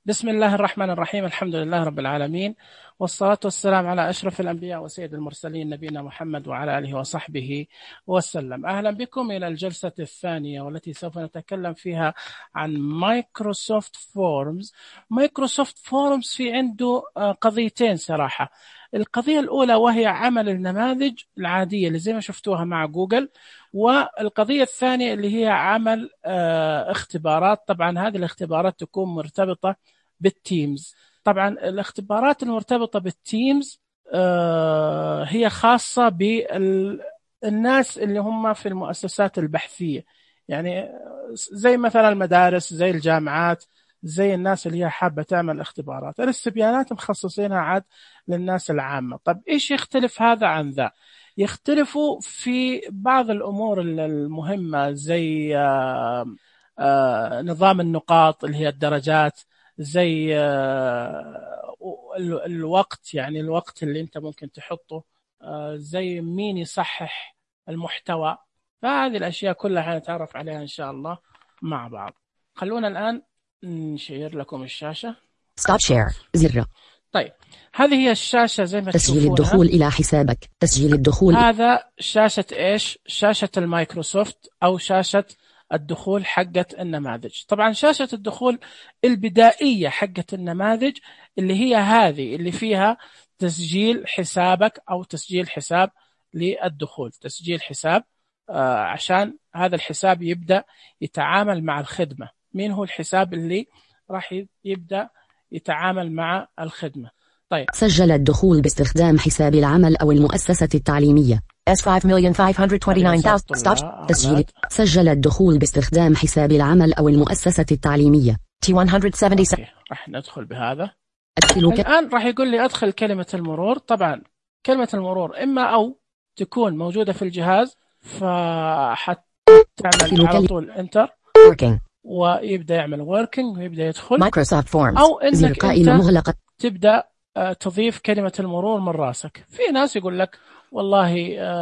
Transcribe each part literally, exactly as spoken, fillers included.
بسم الله الرحمن الرحيم. الحمد لله رب العالمين، والصلاة والسلام على أشرف الأنبياء وسيد المرسلين نبينا محمد وعلى آله وصحبه وسلم. أهلا بكم إلى الجلسة الثانية والتي سوف نتكلم فيها عن مايكروسوفت فورمز. مايكروسوفت فورمز في عنده قضيتين صراحة. القضية الأولى وهي عمل النماذج العادية اللي زي ما شفتوها مع جوجل، والقضية الثانية اللي هي عمل اختبارات. طبعا هذه الاختبارات تكون مرتبطة بالتيمز. طبعا الاختبارات المرتبطة بالتيمز هي خاصة بالناس اللي هم في المؤسسات البحثية، يعني زي مثلا المدارس، زي الجامعات، زي الناس اللي هي حابة تعمل اختبارات. الاستبيانات مخصصينها عاد للناس العامة. طب إيش يختلف هذا عن ذا؟ يختلفوا في بعض الأمور المهمة، زي آآ آآ نظام النقاط اللي هي الدرجات، زي الوقت، يعني الوقت اللي أنت ممكن تحطه، زي مين يصحح المحتوى. فهذه الأشياء كلها حنتعرف عليها إن شاء الله مع بعض. خلونا الآن نشير لكم الشاشة. ستوب شير زر. طيب هذه هي الشاشة زي ما تشوفونها. تسجيل الدخول إلى حسابك. تسجيل الدخول. هذا شاشة إيش؟ شاشة المايكروسوفت أو شاشة الدخول حقة النماذج. طبعا شاشة الدخول البدائية حقة النماذج اللي هي هذه اللي فيها تسجيل حسابك أو تسجيل حساب للدخول، تسجيل حساب آه عشان هذا الحساب يبدأ يتعامل مع الخدمة. مين هو الحساب اللي راح يبدأ يتعامل مع الخدمة؟ طيب سجل الدخول باستخدام حساب العمل أو المؤسسة التعليمية. إس خمسة مليون خمسمية وتسعة وعشرين ألف. ستوب. تسجيل. سجل الدخول باستخدام حساب العمل أو المؤسسة التعليمية. تي مئة وسبعة وسبعين. راح ندخل بهذا. أدخلك. الآن راح يقول لي أدخل كلمة المرور. طبعا كلمة المرور إما أو تكون موجودة في الجهاز، فحتعمل على طول انتر working ويبدأ يعمل working ويبدأ يدخل مايكروسوفت فورمز، أو إنك أنت مغلقة. تبدأ تضيف كلمة المرور من راسك. في ناس يقول لك والله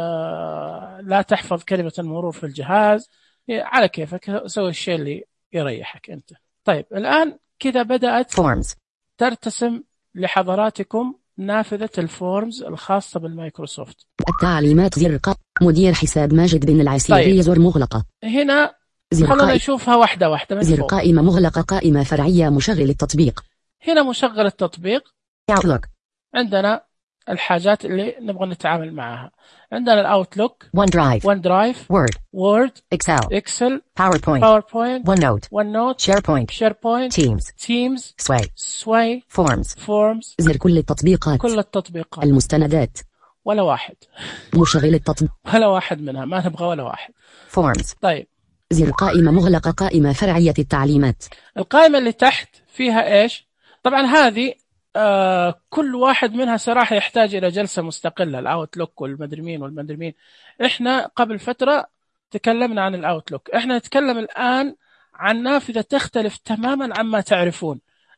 لا تحفظ كلمة المرور في الجهاز، على كيفك، سوي الشيء اللي يريحك أنت. طيب الآن كذا بدأت فورمز ترتسم لحضراتكم نافذة الفورمز الخاصة بالمايكروسوفت. التعليمات زر ق... مدير حساب ماجد بن العسيري. طيب. زر مغلقة. هنا خلونا نشوفها واحدة واحدة من زر فوق. قائمة مغلقة. قائمة فرعية. مشغل التطبيق. هنا مشغل التطبيق. Outlook. عندنا الحاجات اللي نبغى نتعامل معها. عندنا الأوتلوك، ون درايف، ون درايف، وورد، وورد، إكسل، إكسل، باوربوينت، باوربوينت، ون نوت، ون نوت، شيربوينت، شيربوينت، تيمز، تيمز، سواي، سواي، فورمز، فورمز. زر كل التطبيقات. كل التطبيقات. المستندات. ولا واحد. مشغل التطبيق. ولا واحد منها، ما نبغى ولا واحد. فورمز. طيب زر قائمة مغلقة. قائمة فرعية التعليمات. القائمة اللي تحت فيها إيش؟ طبعا هذه آه كل واحد منها صراحة يحتاج إلى جلسة مستقلة. الأوتلوك والمدري مين والمدري مين. إحنا قبل فترة تكلمنا عن الأوتلوك، إحنا نتكلم الآن عن نافذة تختلف تماما عما تعرفون.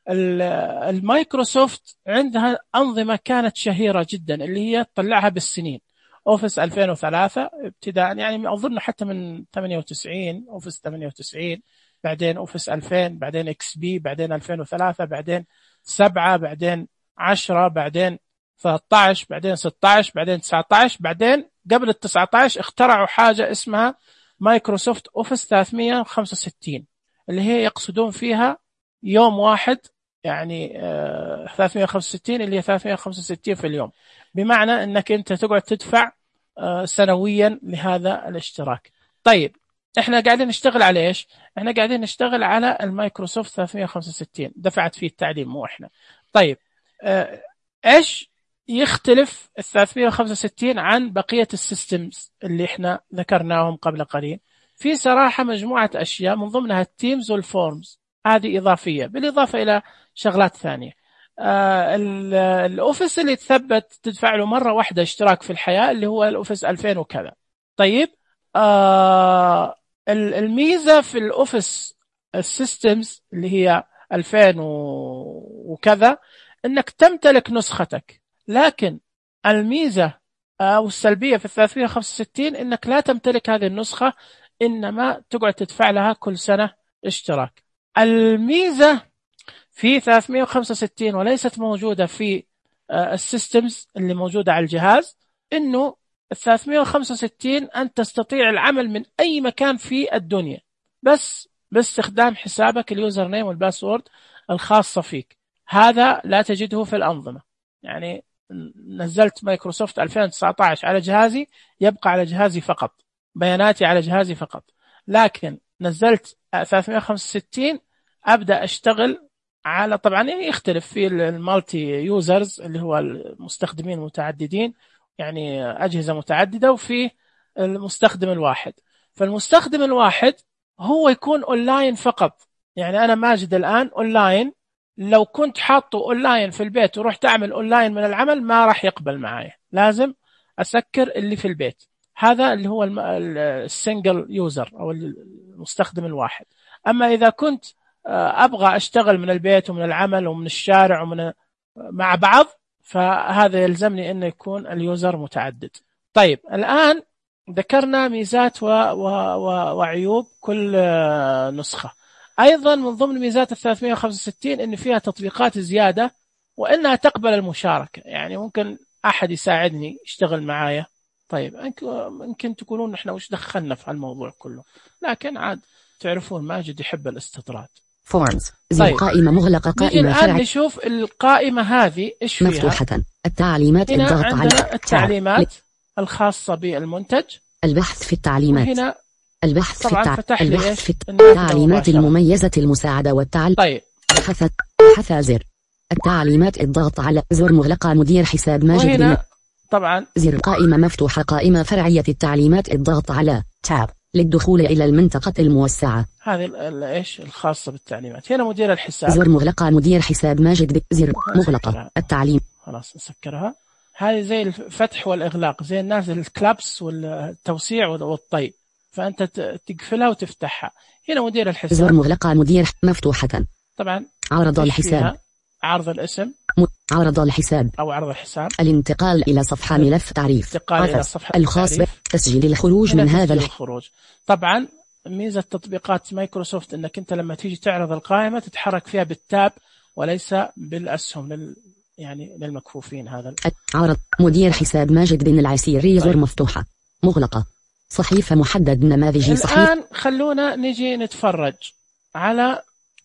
المايكروسوفت عندها أنظمة كانت شهيرة جدا اللي هي تطلعها بالسنين. أوفيس ألفين وثلاثة ابتداء، يعني أظن حتى من ثمانية وتسعين، أوفيس ثمانية وتسعين، بعدين أوفيس ألفين، بعدين إكس بي، بعدين ألفين وثلاثة، بعدين سبعة، بعدين عشرة، بعدين ثلاثة عشر، بعدين ستة عشر، بعدين تسعة عشر، بعدين قبل ال تسعة عشر اخترعوا حاجة اسمها مايكروسوفت أوفيس ثلاثمية وخمسة وستين اللي هي يقصدون فيها يوم واحد، يعني آه ثلاثمية وخمسة وستين اللي هي ثلاثمية وخمسة وستين في اليوم، بمعنى أنك أنت تقعد تدفع آه سنويا لهذا الاشتراك. طيب احنا قاعدين نشتغل على ايش؟ احنا قاعدين نشتغل على المايكروسوفت ثلاثمية وخمسة وستين، دفعت فيه التعليم مو احنا. طيب اه ايش يختلف ال ثلاثمية وخمسة وستين عن بقية السيستمز اللي احنا ذكرناهم قبل قليل؟ في صراحة مجموعة اشياء من ضمنها التيمز والفورمز، هذه اضافية بالاضافة الى شغلات ثانية. آه الاوفيس اللي تثبت تدفع له مرة واحدة اشتراك في الحياة اللي هو الاوفيس ألفين وكذا. طيب آه الميزة في الأوفيس السيستمز اللي هي ألفين وكذا أنك تمتلك نسختك، لكن الميزة أو السلبية في ثلاثمية وخمسة وستين أنك لا تمتلك هذه النسخة، إنما تقعد تدفع لها كل سنة اشتراك. الميزة في في ثلاثمئة وخمسة وستين وليست موجودة في السيستمز اللي موجودة على الجهاز، إنه ال ثلاثمئة وخمسة وستين أن تستطيع العمل من أي مكان في الدنيا بس باستخدام حسابك اليوزر نيم والباسورد الخاصة فيك. هذا لا تجده في الأنظمة. يعني نزلت مايكروسوفت ألفين وتسعة عشر على جهازي يبقى على جهازي فقط، بياناتي على جهازي فقط. لكن نزلت ثلاثمئة وخمسة وستين أبدأ أشتغل على، طبعا يختلف في المالتي يوزرز اللي هو المستخدمين المتعددين، يعني أجهزة متعددة، وفي المستخدم الواحد. فالمستخدم الواحد هو يكون أونلاين فقط. يعني أنا ماجد الآن أونلاين، لو كنت حاطه أونلاين في البيت ورحت أعمل أونلاين من العمل ما راح يقبل معايا، لازم أسكر اللي في البيت. هذا اللي هو السنجل يوزر أو المستخدم الواحد. أما إذا كنت أبغى أشتغل من البيت ومن العمل ومن الشارع ومن مع بعض، فهذا يلزمني أنه يكون اليوزر متعدد. طيب الآن ذكرنا ميزات و... و... و... وعيوب كل نسخة. أيضا من ضمن ميزات ال ثلاثمئة وخمسة وستين إن فيها تطبيقات زيادة وإنها تقبل المشاركة. يعني ممكن أحد يساعدني يشتغل معايا. طيب ممكن تقولون نحن وش دخلنا في الموضوع كله، لكن عاد تعرفون ماجد يحب الاستطراد. فورمز طيب. قائمة مغلقة، قائمة الآن فرع. نشوف القائمة هذه إيش فيها. مفتوحة. التعليمات، هنا الضغط عندنا على التعليمات الخاصة بالمنتج. البحث في التعليمات. وهنا البحث في التع... البحث في التعليمات المميزة، المساعدة والتعليم. طيب بحث بحث زر التعليمات، الضغط على زر مغلقة، مدير حساب ماجد. وهنا طبعا زر قائمة مفتوحة، قائمة فرعية التعليمات، الضغط على تاب للدخول إلى المنطقة الموسعة. هذه ايش الخاصة بالتعليمات. هنا مدير الحساب. زر مغلقة، مدير حساب ماجد. زر مغلقة التعليم. خلاص نسكرها. هذه زي الفتح والإغلاق، زي الناس الكلابس والتوسيع والطي، فأنت تقفلها وتفتحها. هنا مدير الحساب. زر مغلقة، مدير مفتوحة. طبعا عرض الحساب، عرض الاسم، م... عرض الحساب أو عرض الحساب. الانتقال إلى صفحة ملف تعريف. انتقال إلى صفحة الخاص بتسجيل الخروج من هذا الخروج. طبعا ميزة تطبيقات مايكروسوفت أنك أنت لما تيجي تعرض القائمة تتحرك فيها بالتاب وليس بالأسهم لل... يعني للمكفوفين. هذا عرض مدير حساب ماجد بن العسيري. زر مفتوحة مغلقة، صحيفة محدد نماذجي. صحيفة. الآن خلونا نجي نتفرج على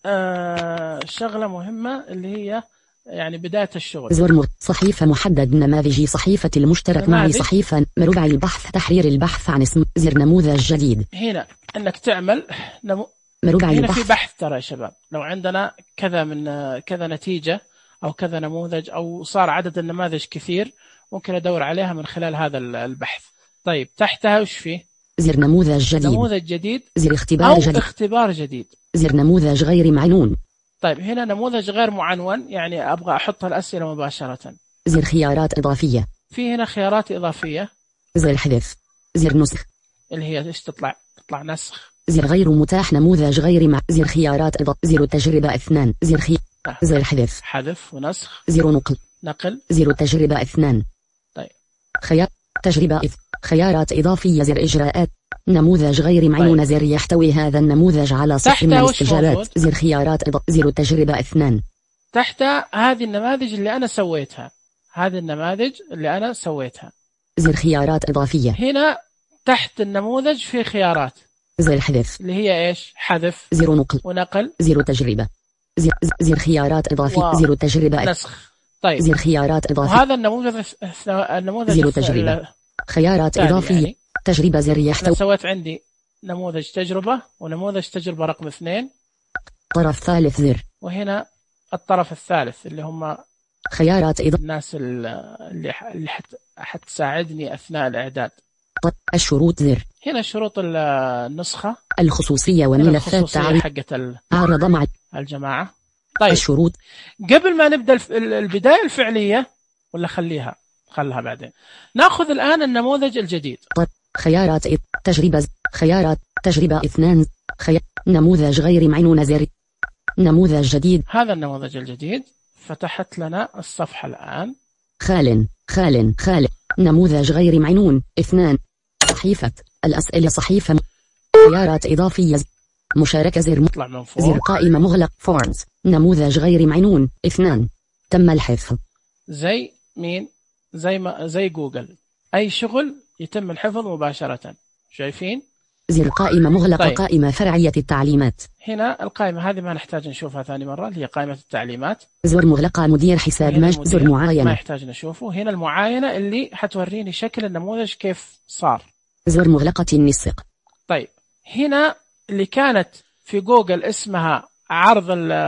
آه شغلة مهمة اللي هي يعني بداية الشغل. زر م... صحيفة محدد نماذجي، صحيفة المشترك معي، صحيفة مربع البحث، تحرير البحث عن اسم. زر نموذج جديد. هنا انك تعمل نمو... مربع هنا البحث. في بحث ترى يا شباب، لو عندنا كذا من كذا نتيجة أو كذا نموذج أو صار عدد النماذج كثير، ممكن أدور عليها من خلال هذا البحث. طيب تحتها وش فيه؟ زر نموذج جديد. نموذج جديد. زر اختبار أو جديد. اختبار جديد. زر نموذج غير معنون. طيب هنا نموذج غير معنون، يعني أبغى أحط الأسئلة مباشرة. زر خيارات إضافية. في هنا خيارات إضافية. زر حذف. زر نسخ اللي هي إيش تطلع؟ تطلع نسخ. زر غير متاح، نموذج غير مع. زر خيارات إضافية. زر تجربة اثنان. زر خي آه. زر حذف. حذف ونسخ. زر نقل. نقل. زر تجربة اثنان. طيب خيار تجربة إث... خيارات إضافية. زر إجراءات نموذج غير معنون. طيب. زر يحتوي هذا النموذج على صح من الاستجابات. زر خيارات إضافة. زر تجربة اثنان. تحت هذه النماذج اللي أنا سويتها، هذه النماذج اللي أنا سويتها. زر خيارات إضافية. هنا تحت النموذج في خيارات. زر حذف اللي هي إيش؟ حذف. زر نقل ونقل. زر تجربة. زر, زر خيارات إضافية. و... زر تجربة نسخ. طيب زر خيارات إضافية. وهذا النموذج النموذج زر تجربة ال... خيارات إضافية. يعني. تجربة. زر يحتوي. أنا سويت عندي نموذج تجربة ونموذج تجربة رقم اثنين. طرف ثالث. زر. وهنا الطرف الثالث اللي هم خيارات إضافة. الناس اللي اللي حت حتساعدني أثناء الإعداد. الشروط. زر. هنا شروط النسخة. الخصوصية وملفات تعريف حقة ال... عرض مع الجماعة. طيب الشروط. قبل ما نبدأ الف... البداية الفعلية ولا خليها خلها بعدين. نأخذ الآن النموذج الجديد. خيارات تجربة. خيارات تجربة اثنان. خي... نموذج غير معنون. زر نموذج جديد. هذا النموذج الجديد فتحت لنا الصفحة الآن. خال خال خال نموذج غير معنون اثنان. صحيفة الأسئلة. صحيفة. خيارات إضافية. مشاركة زر اطلع من فوق. زر قائمة مغلق فورمز نموذج غير معنون اثنان تم الحفظ. زي مين؟ زي ما زي جوجل، أي شغل يتم الحفظ مباشرة. شايفين؟ زر قائمة مغلقة. طيب. قائمة فرعية التعليمات. هنا القائمة هذه ما نحتاج نشوفها ثاني مرة، اللي هي قائمة التعليمات. زر مغلقة مدير حساب ماج. زر معاينة ما يحتاج نشوفه. هنا المعاينة اللي حتوريني شكل النموذج كيف صار. زر مغلقة النسق. طيب هنا اللي كانت في جوجل اسمها عرض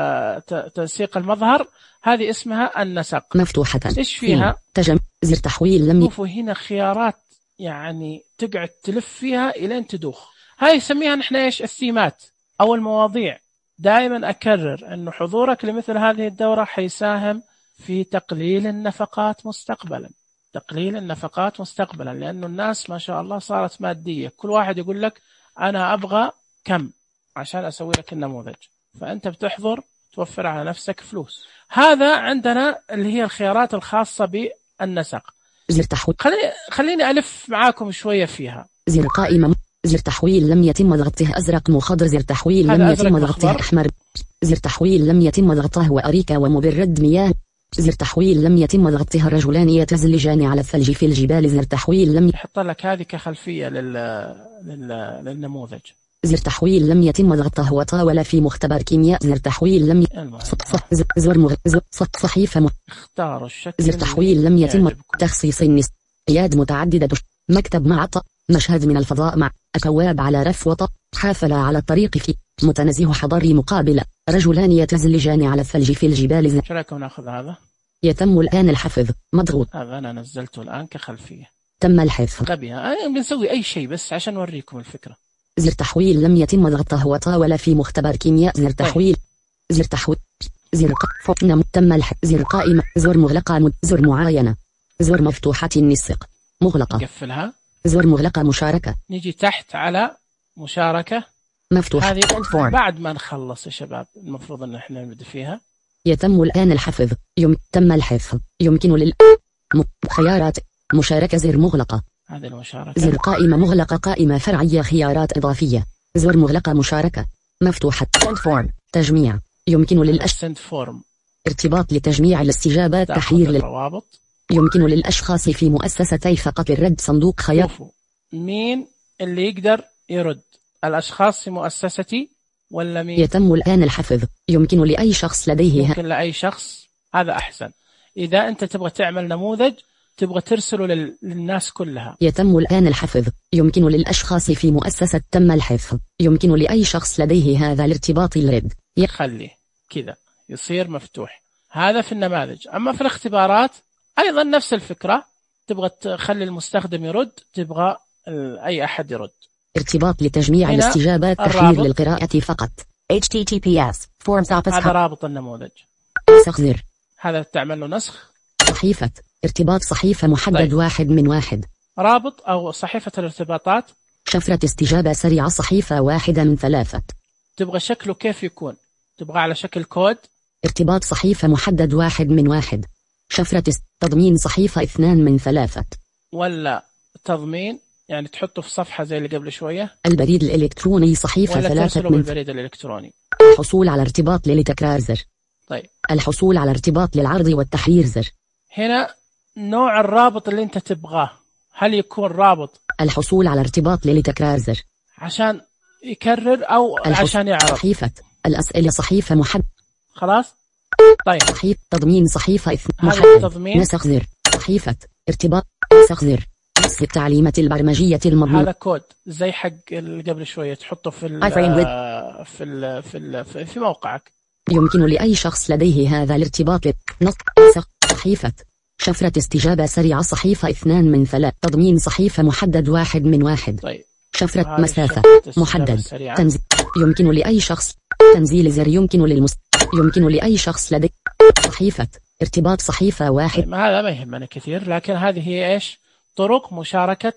تنسيق المظهر، هذه اسمها النسق. مفتوحة. ايش فيها؟ تجم زر تحويل لم. شوفوا هنا خيارات يعني تقعد تلف فيها الين تدوخ. هاي يسميها نحن ايش؟ الثيمات او المواضيع. دائما اكرر انه حضورك لمثل هذه الدورة حيساهم في تقليل النفقات مستقبلا. تقليل النفقات مستقبلا، لانه الناس ما شاء الله صارت مادية، كل واحد يقول لك انا ابغى كم عشان اسوي لك النموذج، فانت بتحضر توفر على نفسك فلوس. هذا عندنا اللي هي الخيارات الخاصة بالنسق. زر تحويل. خلي... خليني ألف معاكم شوية فيها. زر قائمة. زر تحويل لم يتم ضغطه أزرق مخضر. زر تحويل لم يتم ضغطه أحمر. زر تحويل لم يتم ضغطه وأريكا ومبرد مياه. زر تحويل لم يتم ضغطها الرجلان يتزلجان على الثلج في الجبال. زر تحويل لم يحط لك هذه كخلفية لل... لل... للنموذج. زر تحويل لم يتم ضغطه وطاولة في مختبر كيمياء. زر تحويل لم ي... زر مغ... صحيفة م... اختاروا الشكل. زر تحويل لم يتم تخصيص النس. أياد متعددة. مكتب مع ط... مشهد من الفضاء مع أكواب على رف وط. حافلة على الطريق في متنزه حضري مقابلة. رجلان يتزلجان على الثلج في الجبال. زر شو رايكم ناخذ هذا؟ يتم الآن الحفظ. مضغوط. هذا أنا نزلته الآن كخلفية. تم الحفظ. غبيها بنسوي أي شيء بس عشان نوريكم الفكرة. زر تحويل لم يتم ضغطه وطاولة في مختبر كيمياء. زر تحويل. زر تحويل. زر ق... تم الحفظ. زر قائمة. زر مغلقة مد... زر معاينة. زر مفتوحة النسق مغلقة. نقفلها. زر مغلقة مشاركة. نيجي تحت على مشاركة مفتوحة. هذه بعد ما نخلص يا شباب المفروض ان احنا نبدأ فيها. يتم الآن الحفظ. يم... تم الحفظ. يمكن لل م... خيارات مشاركة. زر مغلقة. هذه المشاركة. زر قائمة مغلقة. قائمة فرعية. خيارات إضافية. زر مغلقة مشاركة مفتوحة. تجميع. يمكن للأش ارتباط لتجميع الاستجابات. تحرير للروابط. يمكن للأشخاص في مؤسستي فقط الرد. صندوق خيار. مين اللي يقدر يرد؟ الأشخاص في مؤسستي ولا مين؟ يتم الآن الحفظ. يمكن لأي شخص لديه يمكن لأي شخص. هذا أحسن. إذا أنت تبغى تعمل نموذج تبغى ترسله لل... للناس كلها. يتم الآن الحفظ. يمكن للأشخاص في مؤسسة. تم الحفظ. يمكن لأي شخص لديه هذا الارتباط الرد. يخليه كذا يصير مفتوح. هذا في النماذج. أما في الاختبارات أيضا نفس الفكرة. تبغى تخلي المستخدم يرد، تبغى أي أحد يرد. ارتباط لتجميع الاستجابات. تحرير للقراءة فقط. إتش تي تي بي إس Forms Office. هذا رابط النموذج. نسخ زر. هذا تعمل له نسخ. صحيفة. ارتباط صحيفة محدد. طيب. واحد من واحد. رابط أو صحيفة الارتباطات. شفرة استجابة سريعة. صحيفة واحدة من ثلاثة. تبغى شكله كيف يكون؟ تبغى على شكل كود. ارتباط صحيفة محدد. واحد من واحد. شفرة تضمين صحيفة اثنان من ثلاثة. ولا تضمين يعني تحطه في صفحة زي اللي قبل شوية. البريد الإلكتروني صحيفة ولا ثلاثة من بالبريد الإلكتروني. الحصول على ارتباط للتكرار زر. طيب. الحصول على ارتباط للعرض والتحرير زر. هنا نوع الرابط اللي انت تبغاه، هل يكون رابط الحصول على ارتباط للتكرار زر عشان يكرر او عشان يعرض. صحيفة الأسئلة. صحيفة محدد. خلاص. طيب. صحيفة تضمين صحيفة محدد. نسخ زر. صحيفة ارتباط. نسخ زر. نسخ التعليمات البرمجية المضمون. هذا كود زي حق اللي قبل شوية تحطه في ال في ال في ال في, في موقعك. يمكن لأي شخص لديه هذا الارتباط. نسخ صحيفة شفرة استجابة سريعة. صحيفة اثنان من ثلاث. تضمين صحيفة محدد. واحد من واحد. طيب. شفرة مسافة محدد. تنزيل. يمكن لأي شخص تنزيل زر. يمكن للمس يمكن لأي شخص لديه صحيفة ارتباط. صحيفة واحد. ما هذا ما يهمنا كثير، لكن هذه هي إيش طرق مشاركة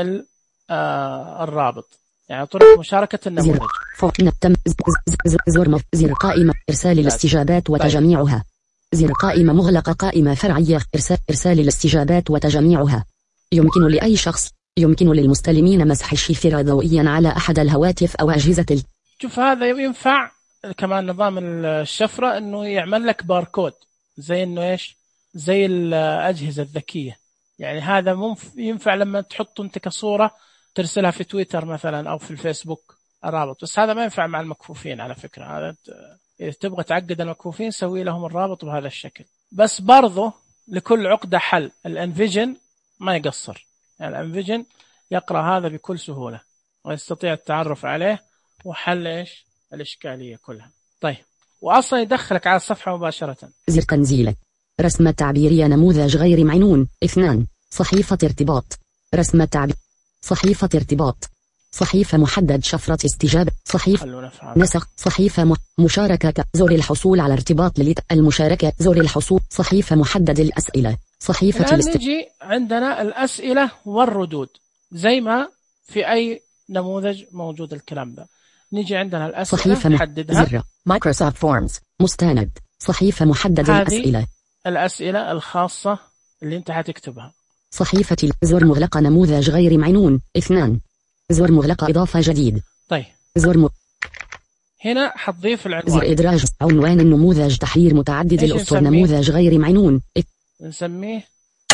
آه الرابط، يعني طرق مشاركة النموذج. تم زر زر قائمة إرسال الاستجابات وتجميعها. زر قائمة مغلقة. قائمة فرعية. إرسال إرسال الاستجابات وتجميعها. يمكن لأي شخص يمكن للمستلمين مسح الشفرة ضوئيا على أحد الهواتف أو أجهزة ال... شوف هذا ينفع كمان نظام الشفرة إنه يعمل لك باركود زي إنه إيش زي الأجهزة الذكية. يعني هذا منف... ينفع لما تحط أنت كصورة ترسلها في تويتر مثلا أو في الفيسبوك الرابط، بس هذا ما ينفع مع المكفوفين على فكرة. هذا إذا تبغى تعقد المكفوفين سوي لهم الرابط بهذا الشكل. بس برضو لكل عقدة حل. الانفيجن ما يقصر، يعني الانفيجن يقرأ هذا بكل سهولة ويستطيع التعرف عليه وحل إيش الإشكالية كلها. طيب وأصلا يدخلك على الصفحة مباشرة. زر تنزيل رسمة تعبيرية نموذج غير معنون. اثنان صحيفة ارتباط رسمة تعبير صحيفة ارتباط صحيفة محدد شفرة استجابة صحيفة نسخ صحيفة م... مشاركة ك... زر الحصول على ارتباط للت... المشاركة زر الحصول صحيفة محدد الأسئلة صحيفة الآن الاست... نجي عندنا الأسئلة والردود زي ما في أي نموذج موجود الكلام ده. نيجي عندنا الأسئلة صحيفة نحددها. زر مايكروسوفت فورمز مستند صحيفة محدد الأسئلة الأسئلة الخاصة اللي انت هتكتبها. صحيفة زر مغلقة نموذج غير معنون. اثنان زر مغلقة إضافة جديد. طيب زر م... هنا حتضيف العنوان. زر إدراج عنوان النموذج تحرير متعدد الأسطر نموذج غير معنون. نسميه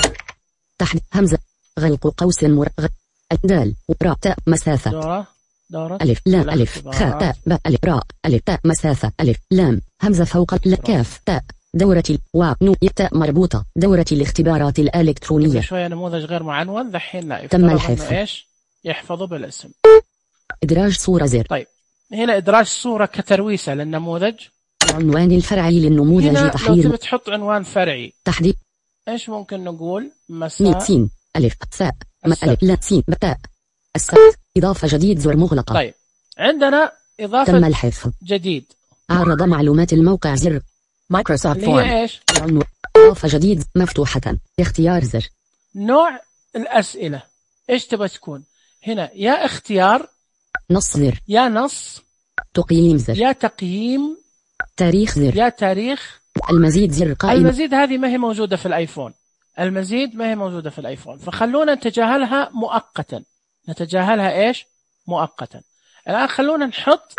تحديد همزة غلق قوس مر غ... دال راء تاء مسافة دورة دورة ألف لام ألف خاء تاء باء ألف راء ألف تاء مسافة ألف لام همزة فوق ل كاف تاء دورة و نو تاء مربوطة دورة الاختبارات الإلكترونية. شوية نموذج غير معنون ذحين لا تم الحفظ. إيش يحفظه بالاسم. إدراج صورة زر. طيب هنا إدراج صورة كترويسة للنموذج. عنوان الفرعي للنموذج هنا تحرير. لو تبي تحط عنوان فرعي تحديد إيش ممكن نقول مساء ميم سين ألف ثاء ما ألف لا سين بتاء السبت إضافة جديد زر مغلقة. طيب عندنا إضافة تم الحفظ جديد. عرض معلومات الموقع زر مايكروسوفت فورم. هي إيش إضافة جديد مفتوحة اختيار زر. نوع الأسئلة إيش تبغى تكون هنا؟ يا اختيار نص زر يا نص تقييم زر يا تقييم تاريخ زر يا تاريخ. المزيد زر قائمة. المزيد هذه ما هي موجودة في الآيفون. المزيد ما هي موجودة في الآيفون فخلونا نتجاهلها مؤقتا. نتجاهلها إيش مؤقتا. الآن خلونا نحط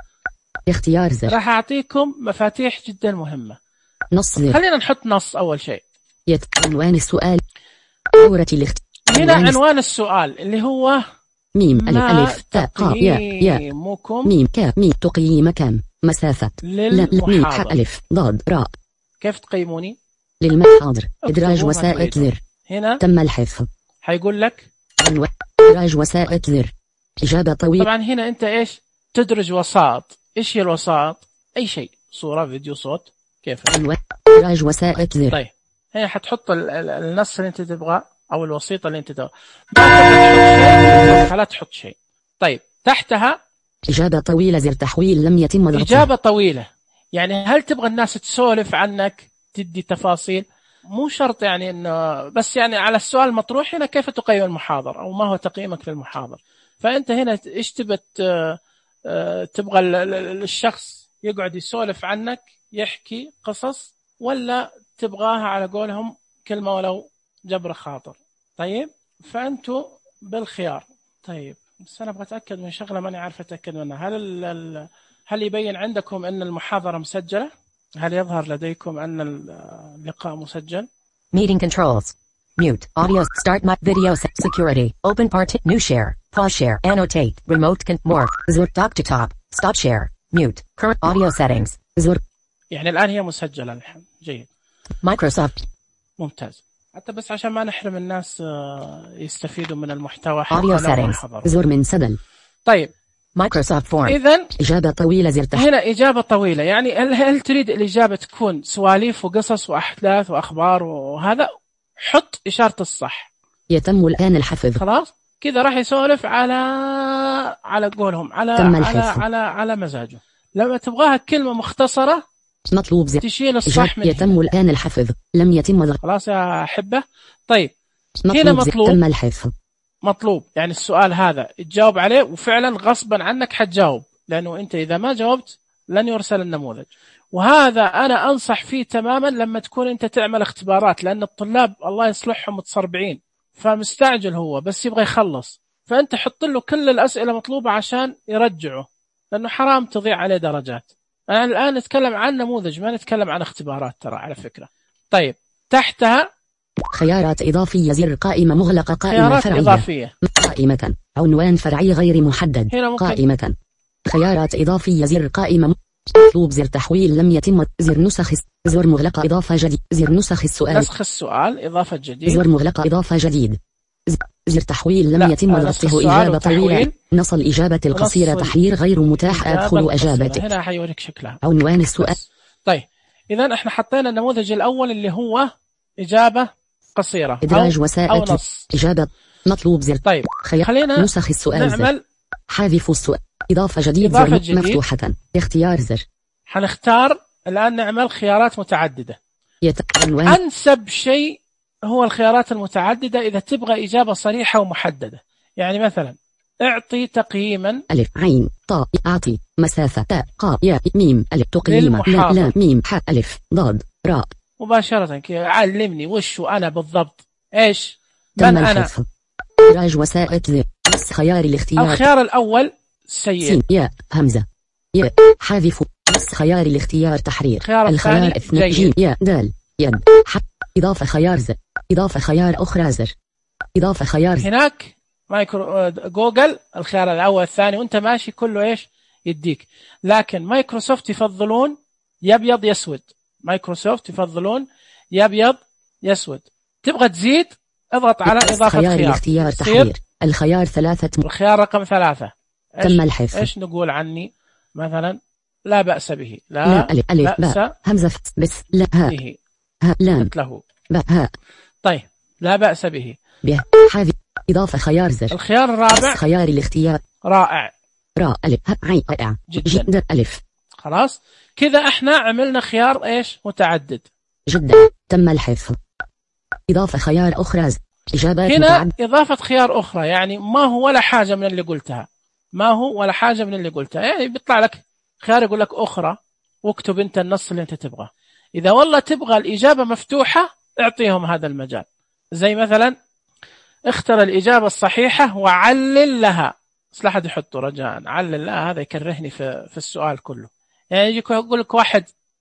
اختيار زر. راح أعطيكم مفاتيح جدا مهمة. نص زر. خلينا نحط نص أول شيء. يت عنوان السؤال دورة الاخت. هنا عنوان السؤال اللي هو ميم ألف ألف تاء قاف ياء ياء ميم كاف ميم تقييم كم مسافة للمحاضرة. ألف ضاد راء. كيف تقيموني؟ للمحاضر إدراج وسائل زر. هنا تم الحفظ. حيقول لك عنوان إدراج وسائل زر. إجابة طويلة. طبعا هنا أنت إيش تدرج وسائط. إيش هي الوسائط؟ أي شيء صورة فيديو صوت كيف. عنوان إدراج وسائل زر. طيب هنا حتحط النص اللي أنت تبغاه أو الوسيط اللي أنت تبغاه. لا تحط شيء. طيب تحتها إجابة طويلة زر تحويل لم يتم ضغطه. إجابة طويلة يعني هل تبغى الناس تسولف عنك تدي تفاصيل؟ مو شرط يعني إنه بس يعني على السؤال المطروح هنا كيف تقيم المحاضر أو ما هو تقييمك للمحاضر. فأنت هنا إيش تبغى تبغى الشخص يقعد يسولف عنك يحكي قصص ولا تبغاها على قولهم كلمة ولو جبر خاطر. طيب فأنتوا بالخيار. طيب بس أنا أبغى أتأكد من شغلة ماني عارف أتأكد منها. هل ال هل يبين عندكم أن المحاضرة مسجلة؟ هل يظهر لديكم أن اللقاء مسجل؟ Meeting controls. Mute. Audio. Start my video. Security. Open part. New share. Pause share. Annotate. Remote. Con more. زر. Talk to top. Stop share. Mute. Current audio settings. زر. يعني الآن هي مسجلة الحين. جيد. Microsoft. ممتاز. حتى بس عشان ما نحرم الناس يستفيدوا من المحتوى. Audio settings. زر من سدل. طيب. مايكروسوفت فورم. إذن إجابة طويلة زر تحت. هنا إجابة طويلة يعني هل, هل تريد الإجابة تكون سواليف وقصص وأحداث وأخبار وهذا حط إشارة الصح. يتم الآن الحفظ. خلاص كذا راح يسولف على على قولهم على على, على على مزاجه. لما تبغاها كلمة مختصرة مطلوب زر تشيل الصح من يتم هنا. الآن الحفظ لم يتم ضغط. خلاص يا أحبة. طيب مطلوب هنا مطلوب تم الحفظ. مطلوب يعني السؤال هذا تجاوب عليه وفعلا غصبا عنك حتجاوب لأنه أنت إذا ما جاوبت لن يرسل النموذج. وهذا أنا أنصح فيه تماما لما تكون أنت تعمل اختبارات لأن الطلاب الله يصلحهم متصربعين فمستعجل هو بس يبغى يخلص فأنت حط له كل الأسئلة مطلوبة عشان يرجعه لأنه حرام تضيع عليه درجات. أنا الآن نتكلم عن نموذج، ما نتكلم عن اختبارات ترى على فكرة. طيب تحتها خيارات إضافية، زر قائمة مغلقة، قائمة خيارات فرعية، إضافية، قائمة عنوان فرعي غير محدد، هنا ممكن قائمة خيارات إضافية، زر قائمة مطلوب، زر تحويل لم يتم، زر نسخ، زر مغلقة إضافة جديد، زر نسخ السؤال، نسخ السؤال إضافة جديد، زر مغلقة إضافة جديد، زر تحويل لم يتم ضغطه، إجابة طويلة، نص الإجابة القصيرة، تحرير غير متاح، أدخل أجابتك، هنا حيوريك شكلها عنوان السؤال. بس. طيب إذا احنا حطينا النموذج الأول اللي هو إجابة قصيرة إدراج أو, وسائل أو نص إجابة مطلوب، زر طيب خيار خلينا نسخ السؤال، نعمل زر حذف السؤال، إضافة جديد، إضافة زر جديد. مفتوحة، اختيار زر، حنختار الآن نعمل خيارات متعددة. يت... عنوان أنسب شيء هو الخيارات المتعددة إذا تبغى إجابة صريحة ومحددة. يعني مثلا اعطي تقييما ألف عين طاء أعطي مسافة تاء قاء ياء ميم ألف تقييما لا لا ميم حاء ألف ضاد راء، مباشرة كذا علمني وش أنا بالضبط، إيش تم من أنا. الحذف. إدراج وسائل زر نص خيار الاختيار، الخيار الأول سيء، سين ياء همزة ياء حذف، نص خيار الاختيار تحرير، الخيار الخيار الثاني اثنين جيم ياء دال يد ح إضافة خيار زر، إضافة خيار أخرى زر، إضافة خيار زر. هناك مايكرو جوجل الخيار الأول الثاني وأنت ماشي كله إيش يديك، لكن مايكروسوفت يفضلون يبيض يسود، مايكروسوفت يفضلون يبيض يسود. تبغى تزيد اضغط على إضافة خيار خيار الاختيار تحرير، الخيار ثلاثة م... الخيار رقم ثلاثة تم الحذف. إيش نقول عني مثلا؟ لا بأس به، لا, لا ألف ألف بأس باء همزة بس لا ها به ها لام له باء ها. طيب لا بأس به به حذف إضافة خيار زر. الخيار الرابع خيار الاختيار رائع راء ألف ها عين رائع جدا, جدا ألف. خلاص كذا احنا عملنا خيار ايش متعدد جدا. تم الحذف. إضافة خيار أخرى زر. إجابات هنا متعدد. إضافة خيار أخرى يعني ما هو ولا حاجة من اللي قلتها، ما هو ولا حاجة من اللي قلتها، يعني بيطلع لك خيار يقول لك أخرى واكتب أنت النص اللي أنت تبغاه. إذا والله تبغى الإجابة مفتوحة اعطيهم هذا المجال، زي مثلا اختر الإجابة الصحيحة وعلل لها، بس لا حد يحطه رجاء علل لها، هذا يكرهني في في السؤال كله. يعني يجيك يقول لك واحد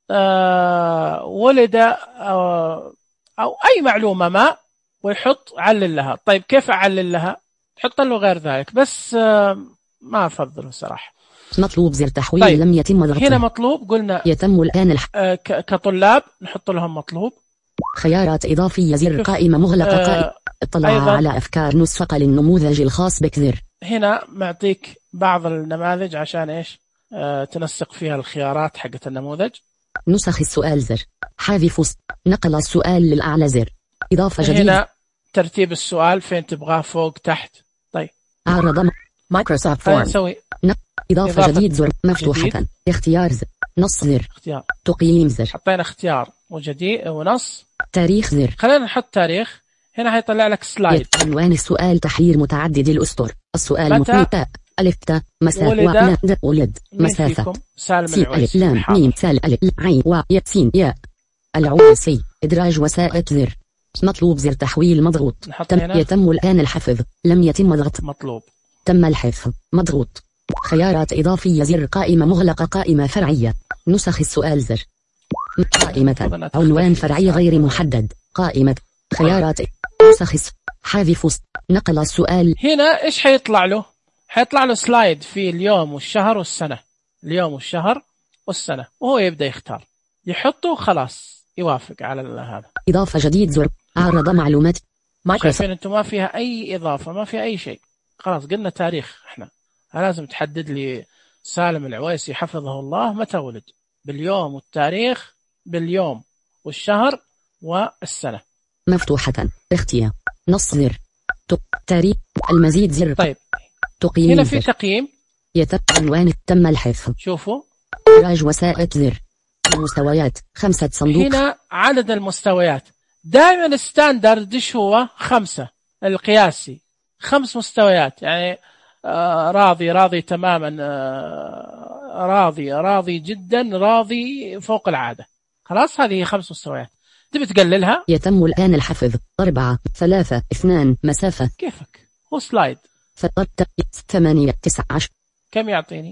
آه ولد آه أو أي معلومة ما ويحط علل لها، طيب كيف أعلل لها؟ تحط له غير ذلك، بس آه ما أفضله صراحة. مطلوب زر تحويل طيب. لم يتم ضغطه. هنا مطلوب قلنا يتم الآن الح... آه كطلاب نحط لهم مطلوب. خيارات إضافية زر قائمة مغلقة آه قائمة. اطلع أيضا. على أفكار نسخة للنموذج الخاص بك زر. هنا معطيك بعض النماذج عشان إيش آه تنسق فيها الخيارات حقت النموذج. نسخ السؤال زر. حذف نقل السؤال للأعلى زر. إضافة جديدة. هنا ترتيب السؤال فين تبغاه فوق تحت. طيب عرض مايكروسوفت خلينا فورم. نسوي إضافة, إضافة جديد زر مفتوحة جديد. اختيار زر. نص زر. اختيار. تقييم زر. حطينا اختيار وجديد ونص. تاريخ زر. خلينا نحط تاريخ. هنا هيطلع لك سلايد. عنوان السؤال تحرير متعدد الأسطر. السؤال متى ألف تا مسافة ولد, ولد, ولد. مسافة سالم سين ألف لام حاضر. ميم سال ألف عين و يا سين يا العوسي. إدراج وسائل زر. مطلوب زر تحويل مضغوط. تم يتم الآن الحفظ. لم يتم ضغط. مطلوب. تم الحفظ. مضغوط. خيارات إضافية زر قائمة مغلقة قائمة فرعية. نسخ السؤال زر. قائمة عنوان فرعي غير محدد. قائمة خيارات نسخ حذف نقل السؤال. هنا إيش حيطلع له؟ حيطلع له سلايد في اليوم والشهر والسنة، اليوم والشهر والسنة، وهو يبدأ يختار يحطه خلاص يوافق على هذا. إضافة جديد زر. عرض معلومات شايفين أنتم ما فيها أي إضافة، ما فيها أي شيء، خلاص قلنا تاريخ. إحنا لازم تحدد لي سالم العويسي حفظه الله متى ولد، باليوم والتاريخ، باليوم والشهر والسنة. مفتوحة. اختيار نص زر. تاريخ المزيد زر. طيب تقييم هنا في زر. تقييم. يتم عنوان تم الحفظ. شوفوا إدراج وسائل زر. مستويات خمسة صندوق. هنا عدد المستويات دائما الستاندرد ايش هو؟ خمسة، القياسي خمس مستويات، يعني آه راضي راضي تماما آه راضي راضي جدا راضي فوق العادة، خلاص هذه خمس مستويات. تبي تقللها؟ يتم الآن الحفظ. أربعة ثلاثة اثنان مسافة. كيفك؟ هو سلايد. ثمانية تسعة عشر. كم يعطيني؟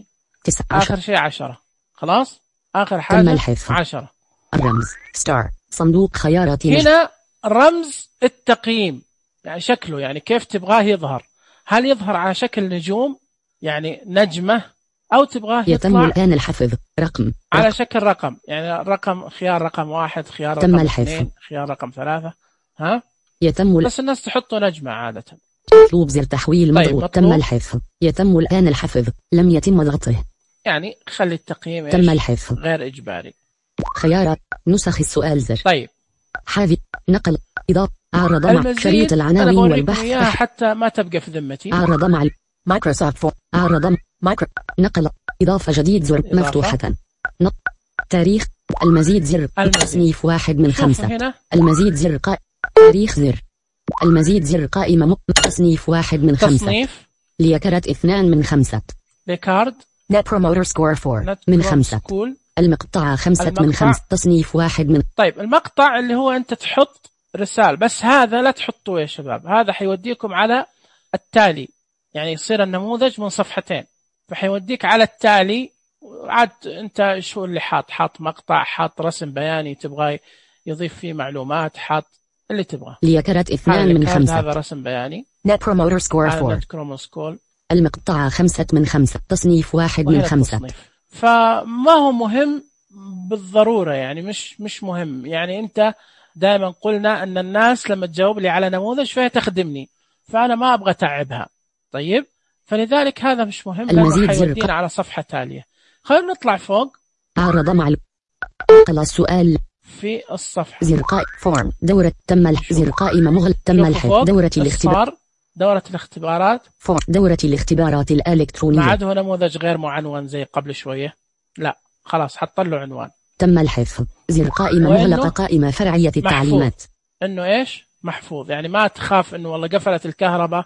تسعة آخر شيء عشرة. خلاص آخر حاجة تم الحذف. عشرة. الرمز ستار صندوق خيارات هنا رمز التقييم يعني شكله يعني كيف تبغاه يظهر، هل يظهر على شكل نجوم يعني نجمة أو تبغاه يتم يطلع الآن الحفظ رقم على رقم. شكل رقم يعني رقم خيار رقم واحد خيار تم رقم الحذف. اثنين خيار رقم ثلاثة. ها يتم ال- بس الناس تحطه نجمة عادة. مطلوب زر تحويل طيب، مضغوط. مطلوب. تم الحذف. يتم الآن الحفظ لم يتم ضغطه. يعني خلي التقييم تم إيش؟ الحذف. غير إجباري. خيارات نسخ السؤال زر طيب حاذف نقل إضافة أعرض مع المزيد شريط أنا العناوين بوريكم والبحث إياها أح- حتى ما تبقى في ذمتي. أعرض مع مايكروسوفت فور أعرض م- مايكرو نقل إضافة جديد زر إضافة. مفتوحة نق تاريخ المزيد زر المزيد. تصنيف واحد من شوفوا خمسة هنا المزيد زر قا... تاريخ زر المزيد زر قائمة م... تصنيف واحد من خمسة تصنيف ليكرت اثنان من خمسة لكارد نت بروموتر سكور فور من خمسة سكول. المقطع خمسة المقطع. من خمسة تصنيف واحد من طيب المقطع اللي هو أنت تحط رسالة بس هذا لا تحطوه يا شباب، هذا حيوديكم على التالي يعني يصير النموذج من صفحتين فحيوديك على التالي. عاد أنت شو اللي حاط حاط مقطع حاط رسم بياني تبغى يضيف فيه معلومات حاط اللي تبغاه. ليكرت اثنان هذا من الكارد خمسة هذا رسم بياني نت بروموتر سكور على فور نت كرومو سكول المقطع خمسة من خمسة تصنيف واحد من وهنا خمسة التصنيف. فما هو مهم بالضرورة يعني مش مش مهم يعني أنت دائما قلنا أن الناس لما تجاوب لي على نموذج فهي تخدمني فأنا ما أبغى أتعبها. طيب فلذلك هذا مش مهم لأنه المزيد زر حيودينا على صفحة تالية. خلينا نطلع فوق أعرض مع ال- نقل السؤال في الصفحة زر قائمة فورم دورة تم الح... زر قائمة مغلق تم شوفوا الحذف فوق دورة الاختبار الصار دورة الاختبارات فورم دورة الاختبارات ما الإلكترونية عاد هو نموذج غير معنون زي قبل شوية لا خلاص حط له عنوان. تم الحذف زر قائمة وإنه مغلقة قائمة فرعية التعليمات انه ايش محفوظ يعني ما تخاف انه والله قفلت الكهرباء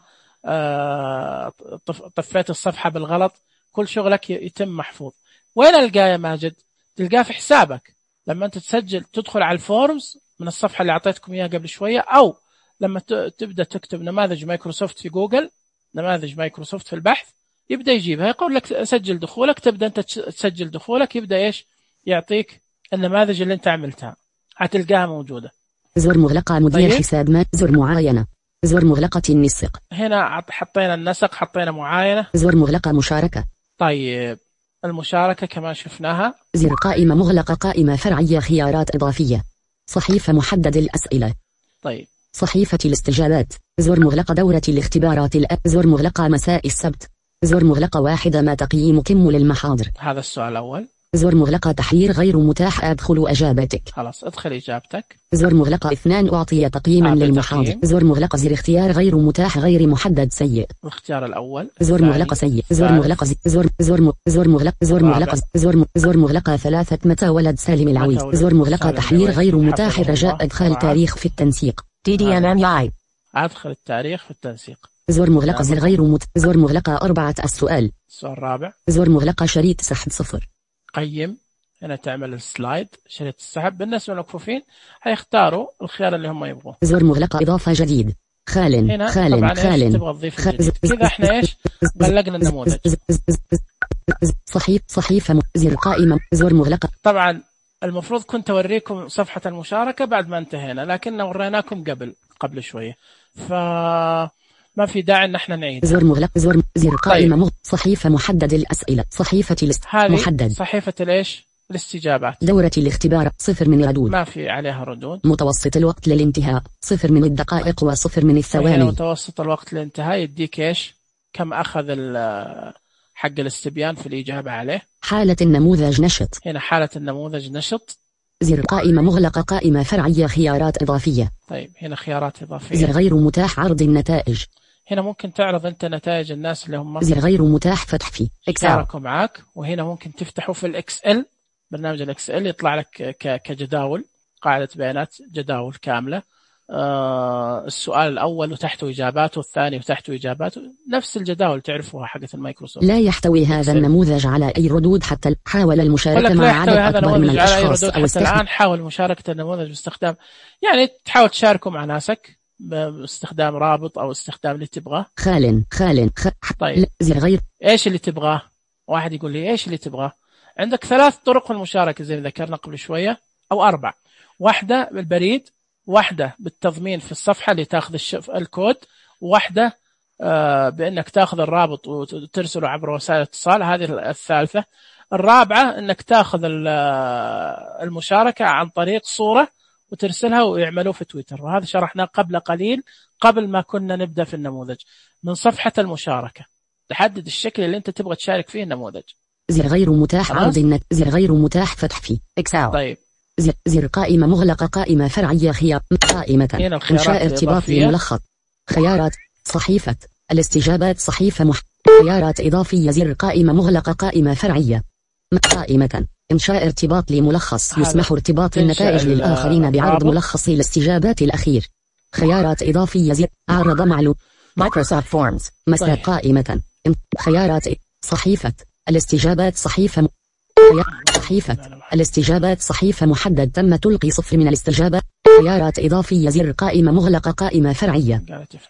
آه طف... طفيت الصفحة بالغلط كل شغلك يتم محفوظ. وين القاه يا ماجد؟ تلقاه في حسابك لما انت تسجل تدخل على الفورمز من الصفحة اللي اعطيتكم اياها قبل شوية او لما ت... تبدأ تكتب نماذج مايكروسوفت في جوجل نماذج مايكروسوفت في البحث يبدأ يجيبها يقول لك سجل دخولك تبدأ انت تسجل دخولك يبدأ ايش يعطيك النماذج اللي انت عملتها هتلقاها موجودة. زر مغلقة مدير طيب. حساب ما زر معاينة زر مغلقة النسق هنا حطينا النسق حطينا معاينة زر مغلقة مشاركة طيب المشاركة كمان شفناها زر قائمة مغلقة قائمة فرعية خيارات إضافية صحيفة محدد الأسئلة طيب صحيفة الاستجابات زر مغلقة دورة الاختبارات الأ... زر مغلقة مساء السبت زر مغلقة واحدة ما تقييم كم للمحاضر هذا السؤال الأول. زر مغلقة تحرير غير متاح أدخل أجابتك خلاص ادخل إجابتك. زر مغلقة اثنان أعطي تقييما أعطي للمحاضر تقييم. زر مغلقة زر اختيار غير متاح غير محدد سيء الاختيار الأول. زر الثاني. مغلقة سيء زر الثالث. مغلقة زر زر زر م- زر مغلق زر الرابع. مغلقة زر م- زر مغلقة ثلاثة متى ولد سالم العويد ولد زر مغلقة سالم تحرير العويد. غير حفظه متاح الله. رجاء إدخال أربعة. تاريخ في التنسيق دي دي ام ام اي أدخل التاريخ في التنسيق. زر مغلقة نعم. زر غير مت... زر مغلقة أربعة السؤال السؤال الرابع. زر مغلقة شريط سحب صفر قيم هنا تعمل السلايد شريط السحب بالنسبة للمكفوفين هيختاروا الخيار اللي هم يبغوه. زر مغلقة إضافة جديد خال هنا خال طبعا ايش خال تبغى تضيف خ- الجديد كذا احنا ايش بلغنا النموذج. صحيف صحيفة م- زر قائمة زر مغلقة طبعا المفروض كنت أوريكم صفحة المشاركة بعد ما انتهينا لكن وريناكم قبل قبل شوية فما في داعي ان احنا نعيد. زر مغلق زر زر قائمة طيب. مغ... صحيفة محدد الأسئلة صحيفة الاست... هذه محدد صحيفة الايش الاستجابات دورة الاختبار صفر من الردود ما في عليها ردود. متوسط الوقت للانتهاء صفر من الدقائق وصفر من هنا الثواني متوسط الوقت للانتهاء يديك ايش كم أخذ ال- حق الاستبيان في الإجابة عليه. حالة النموذج نشط هنا حالة النموذج نشط. زر قائمة مغلقة قائمة فرعية خيارات إضافية طيب هنا خيارات زر إضافية. غير متاح عرض النتائج هنا ممكن تعرض أنت نتائج الناس اللي هم زر غير متاح فتح في إكسل شاركوا معاك. وهنا ممكن تفتحوا في الإكس إل برنامج الإكس إل يطلع لك ك- كجداول قاعدة بيانات جداول كاملة. آه السؤال الأول وتحته إجاباته الثاني وتحته إجاباته نفس الجداول تعرفوها حقت المايكروسوفت. لا يحتوي هذا إكسل. النموذج على أي ردود حتى حاول المشاركة لا مع يحتوي عدد هذا أكبر من النموذج على أي الأشخاص ردود أو حتى استخدام الآن. حاول مشاركة النموذج باستخدام يعني تحاول تشاركه مع ناسك باستخدام رابط أو استخدام اللي تبغاه. خال خال خ... طيب لا، زر غير إيش اللي تبغاه واحد يقول لي إيش اللي تبغاه؟ عندك ثلاث طرق المشاركة زي ما ذكرنا قبل شوية أو أربع. واحدة بالبريد، واحدة بالتضمين في الصفحة اللي تأخذ الشف الكود، واحدة آه بأنك تأخذ الرابط وترسله عبر وسائل الاتصال، هذه الثالثة. الرابعة أنك تأخذ المشاركة عن طريق صورة وترسلها ويعملوه في تويتر، وهذا شرحناه قبل قليل قبل ما كنا نبدأ في النموذج. من صفحة المشاركة تحدد الشكل اللي أنت تبغى تشارك فيه النموذج. زر غير متاح عرض النت، زر غير متاح فتح في إكسل. طيب زر, زر قائمة مغلقة، قائمة فرعية، خيار قائمة إنشاء ارتباط لملخص، خيارات صحيفة الاستجابات، صحيفة مح... خيارات إضافية، زر قائمة مغلقة، قائمة فرعية، قائمة إنشاء ارتباط لملخص، يسمح ارتباط النتائج للآخرين بعرض ملخص الاستجابات الأخير، خيارات إضافية، زر عرض معلوم مايكروسوفت فورمز، مسار قائمة، خيارات صحيفة الاستجابات، صحيفة م... صحيفة الاستجابات، صحيفة محدد تم تلقي صفر من الاستجابة، خيارات إضافية، زر قائمة مغلقة، قائمة فرعية،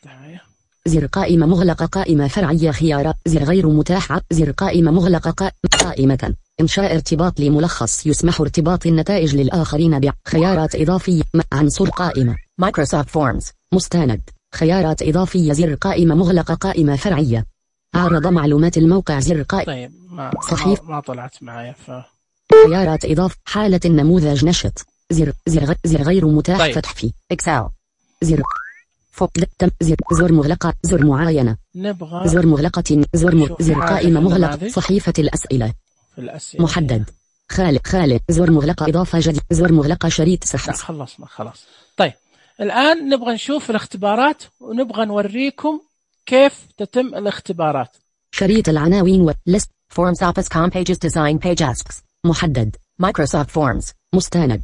زر قائمة مغلقة، قائمة فرعية، خيارات زر غير متاح، زر قائمة مغلقة، قائمة إنشاء ارتباط لملخص، يسمح ارتباط النتائج للآخرين ب خيارات إضافية، عنصر قائمة مايكروسوفت فورمز، مستند، خيارات إضافية، زر قائمة مغلقة، قائمة فرعية، عرض معلومات الموقع، زر قائمة. طيب ما صحيح ما طلعت معايا ف خيارات إضافة، حالة النموذج نشط، زر زر زر غير متاح طيب. فتح في إكسل، زر فوق تم، زر زر مغلقة، زر معاينة، نبغى زر مغلقة، زر م... زر قائمة مغلقة، صحيفة الأسئلة في الأسئلة محدد، خالق خالق، زر مغلقة، إضافة جديد، زر مغلقة، شريط سحب. لا خلصنا خلاص. طيب الآن نبغى نشوف الاختبارات ونبغى نوريكم كيف تتم الاختبارات. شريط العناوين و list forms office com pages design page asks محدد Microsoft Forms مستند.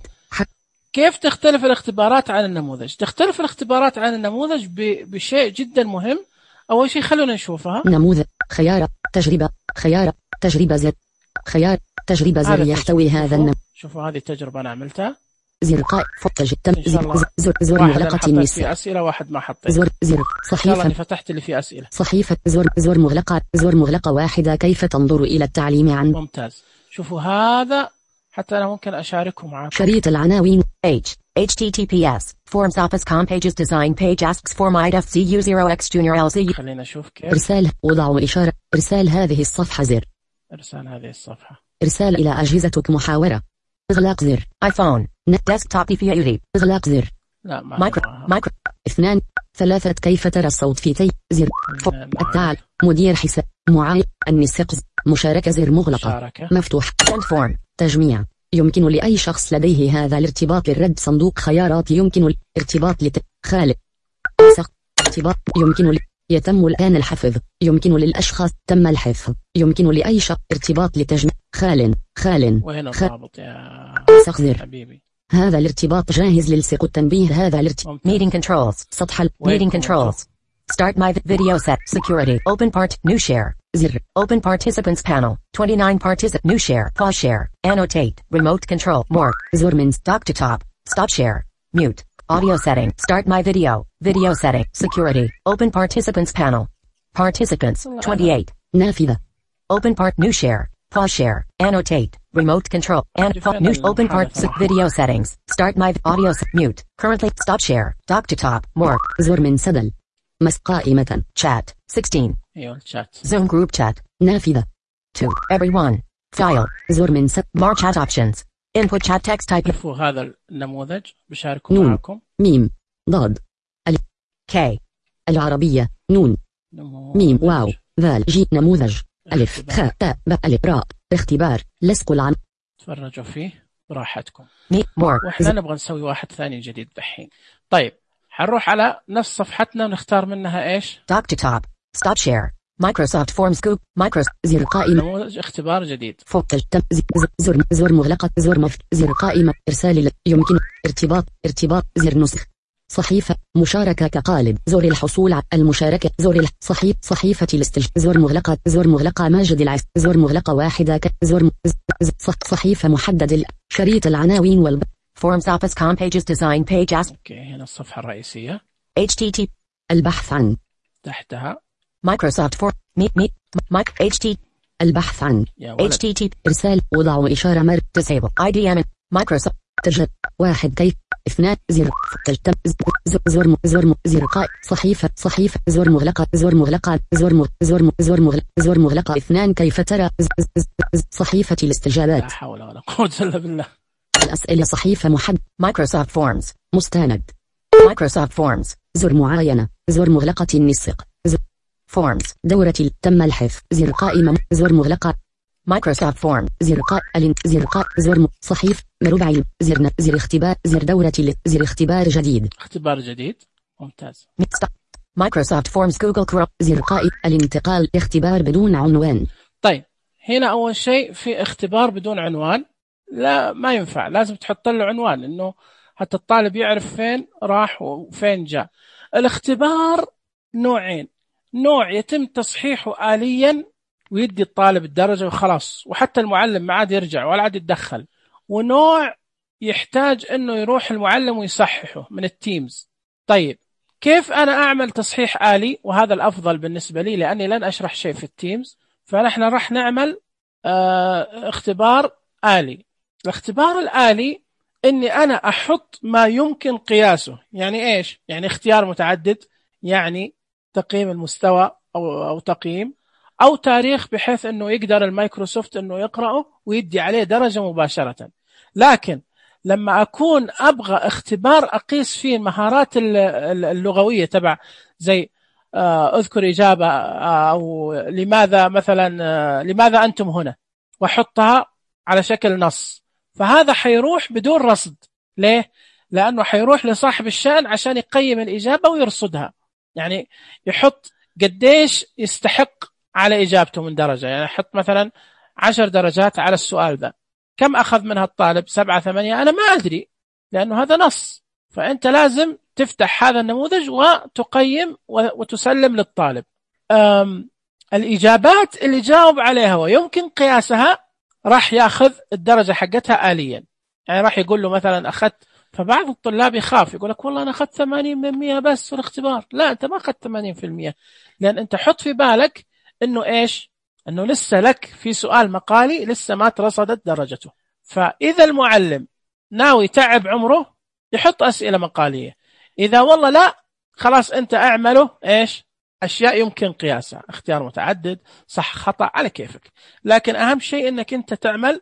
كيف تختلف الاختبارات عن النموذج؟ تختلف الاختبارات عن النموذج بشيء جدا مهم. أول شيء خلونا نشوفها. نموذج، خيار تجربة، خيار تجربة، زر خيار تجربة، زر يحتوي هذا النموذج. شوفوا هذه التجربة أنا عملتها. زر قائم فوق تم زر زر, زر مغلقة النساء. في أسئلة واحد ما حطيت. زر زر صحيفة. فتحت اللي فيه أسئلة. صحيفة زر زر مغلقة زر مغلقة واحدة. كيف تنظر إلى التعليم عن؟ ممتاز. شوفوا هذا حتى أنا ممكن أشاركه معكم. شريط العناوين H https forms office com pages design page asks for my F C U zero X junior L C. خلينا نشوف كيف. إرسال وضع إشارة إرسال هذه الصفحة، زر إرسال هذه الصفحة. إرسال إلى أجهزتك محاورة. إغلاق زر آيفون نت ديسكتوب يوري. إغلاق زر. لا ما مايكرو مايكرو اثنان ثلاثة. كيف ترى الصوت في تي زر فوق التعال مدير حساب معاي النسق مشاركة زر مغلقة مشاركة. مفتوح send form تجميع. يمكن لأي شخص لديه هذا الارتباط للرد. صندوق خيارات. يمكن الارتباط لت خالق نسخ ارتباط. يمكن ل... يتم الآن الحفظ. يمكن للأشخاص تم الحفظ. يمكن لأي شخص ارتباط لتجميع. خال خال وين خ... الرابط يا نسخ زر حبيبي. هذا الارتباط جاهز للصق التنبيه. هذا الارتباط meeting controls سطح ال meeting controls start my video set security open part new share زر open participants panel twenty-nine particip new share pause share annotate remote control more زر من dock to top stop share mute audio setting start my video video setting security open participants panel participants twenty-eight نافذة open part new share pause share annotate remote control and new open part video settings start my audio mute currently stop share dock to top more زر من سدل مس قائمة chat sixteen ايوه الشات zoom group chat نافذة to everyone file زر من سد more chat options input chat text type. شوفوا هذا النموذج بشاركه نون معكم. ميم ضاد ال K العربية نون نموذج. ميم واو ذال جي نموذج ألف خاء تاء باء ألف راء اختبار لصق العن. تفرجوا فيه براحتكم. مي مور واحنا نبغى نسوي واحد ثاني جديد دحين. طيب حنروح على نفس صفحتنا ونختار منها ايش؟ dock to top stop share Microsoft Forms Scoop Microsoft زر قائمة نموذج اختبار جديد. فوق التم زر زر, زر مغلقة زر مف زر قائمة إرسال يمكن ارتباط ارتباط زر نسخ صحيفة مشاركة كقالب زر الحصول على المشاركة زر صحيف صحيفة الاستج زر مغلقة زر مغلقة ماجد العس زر مغلقة واحدة زر صحيفة محدد شريط العناوين والب Forms Office com pages design page ask. اوكي هنا الصفحة الرئيسية. H T T البحث عن تحتها Microsoft Form مي مي مايك H T البحث عن يا ولد. إتش تي تي إرسال وضع إشارة مر تسعب آي دي إم مايكروسوفت تجد واحد كيف اثنان زر تجتم زر زر زر زر قاء صحيفة صحيفة زر مغلقة زر مغلقة زر مغ زر زر مغلقة زر مغلقة اثنان كيف ترى صحيفة الاستجابات لا حول ولا قوة إلا بالله. الأسئلة صحيفة محد مايكروسوفت فورمز مستند مايكروسوفت فورمز زر معاينة زر مغلقة النسق زر فورمز دورة تم الحذف زر قائمة زر مغلقة مايكروسوفت فورم زر قاء زر قاء زر صحيف مربع زر زر اختبار زر دورة زر اختبار جديد اختبار جديد ممتاز. مايكروسوفت فورمز جوجل كروم زر قاء الانتقال اختبار بدون عنوان. طيب هنا أول شيء في اختبار بدون عنوان، لا ما ينفع، لازم تحط له عنوان إنه حتى الطالب يعرف فين راح وفين جاء. الاختبار نوعين، نوع يتم تصحيحه آليا ويدي الطالب الدرجة وخلاص وحتى المعلم ما عاد يرجع ولا عاد يتدخل، ونوع يحتاج إنه يروح المعلم ويصححه من التيمز. طيب كيف أنا أعمل تصحيح آلي؟ وهذا الأفضل بالنسبة لي لأني لن أشرح شيء في التيمز، فنحن راح نعمل اه اختبار آلي. الاختبار الآلي إني أنا أحط ما يمكن قياسه. يعني إيش؟ يعني اختيار متعدد، يعني تقييم المستوى أو, أو تقييم أو تاريخ، بحيث أنه يقدر المايكروسوفت أنه يقرأه ويدي عليه درجة مباشرة. لكن لما أكون أبغى اختبار أقيس فيه المهارات اللغوية تبع زي أذكر إجابة أو لماذا مثلا لماذا أنتم هنا وحطها على شكل نص، فهذا حيروح بدون رصد. ليه؟ لأنه حيروح لصاحب الشأن عشان يقيم الإجابة ويرصدها، يعني يحط قديش يستحق على إجابته من درجة. يعني حط مثلا عشر درجات على السؤال ذا، كم أخذ منها الطالب؟ سبعة ثمانية، أنا ما أدري لأنه هذا نص. فأنت لازم تفتح هذا النموذج وتقيم وتسلم للطالب الإجابات اللي جاوب عليها ويمكن قياسها، راح يأخذ الدرجة حقتها آليا. يعني راح يقول له مثلا أخذت، فبعض الطلاب يخاف يقول لك والله أنا أخذت ثمانين بالمئة بس في الاختبار. لا، أنت ما أخذت ثمانين بالمئة، لأن أنت حط في بالك أنه إيش؟ أنه لسه لك في سؤال مقالي لسه ما ترصدت درجته. فإذا المعلم ناوي تعب عمره يحط أسئلة مقالية، إذا والله لا خلاص أنت أعمله إيش؟ أشياء يمكن قياسها، اختيار متعدد، صح خطأ، على كيفك. لكن أهم شيء أنك أنت تعمل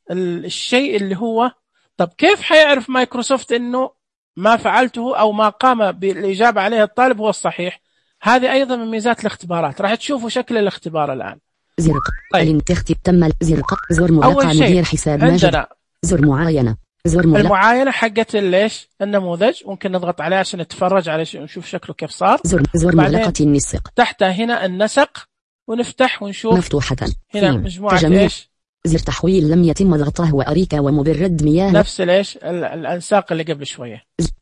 الشيء اللي هو طب كيف حيعرف مايكروسوفت أنه ما فعلته أو ما قام بالإجابة عليه الطالب هو الصحيح؟ هذه أيضا من ميزات الاختبارات، راح تشوفوا شكل الاختبار الآن. زر طيب. تختي تم زر زر مغلقة مدير حساب عندنا زر معاينة زر مغلقة المعاينة حقت ليش النموذج، ممكن نضغط عليه عشان نتفرج عليه ونشوف شكله كيف صار. زر زر مغلقة النسق تحتها هنا النسق، ونفتح ونشوف مفتوحة هنا مجموعة ايش. زر تحويل لم يتم ضغطه وأريكا ومبرد مياه نفس ليش الأنساق اللي قبل شوية.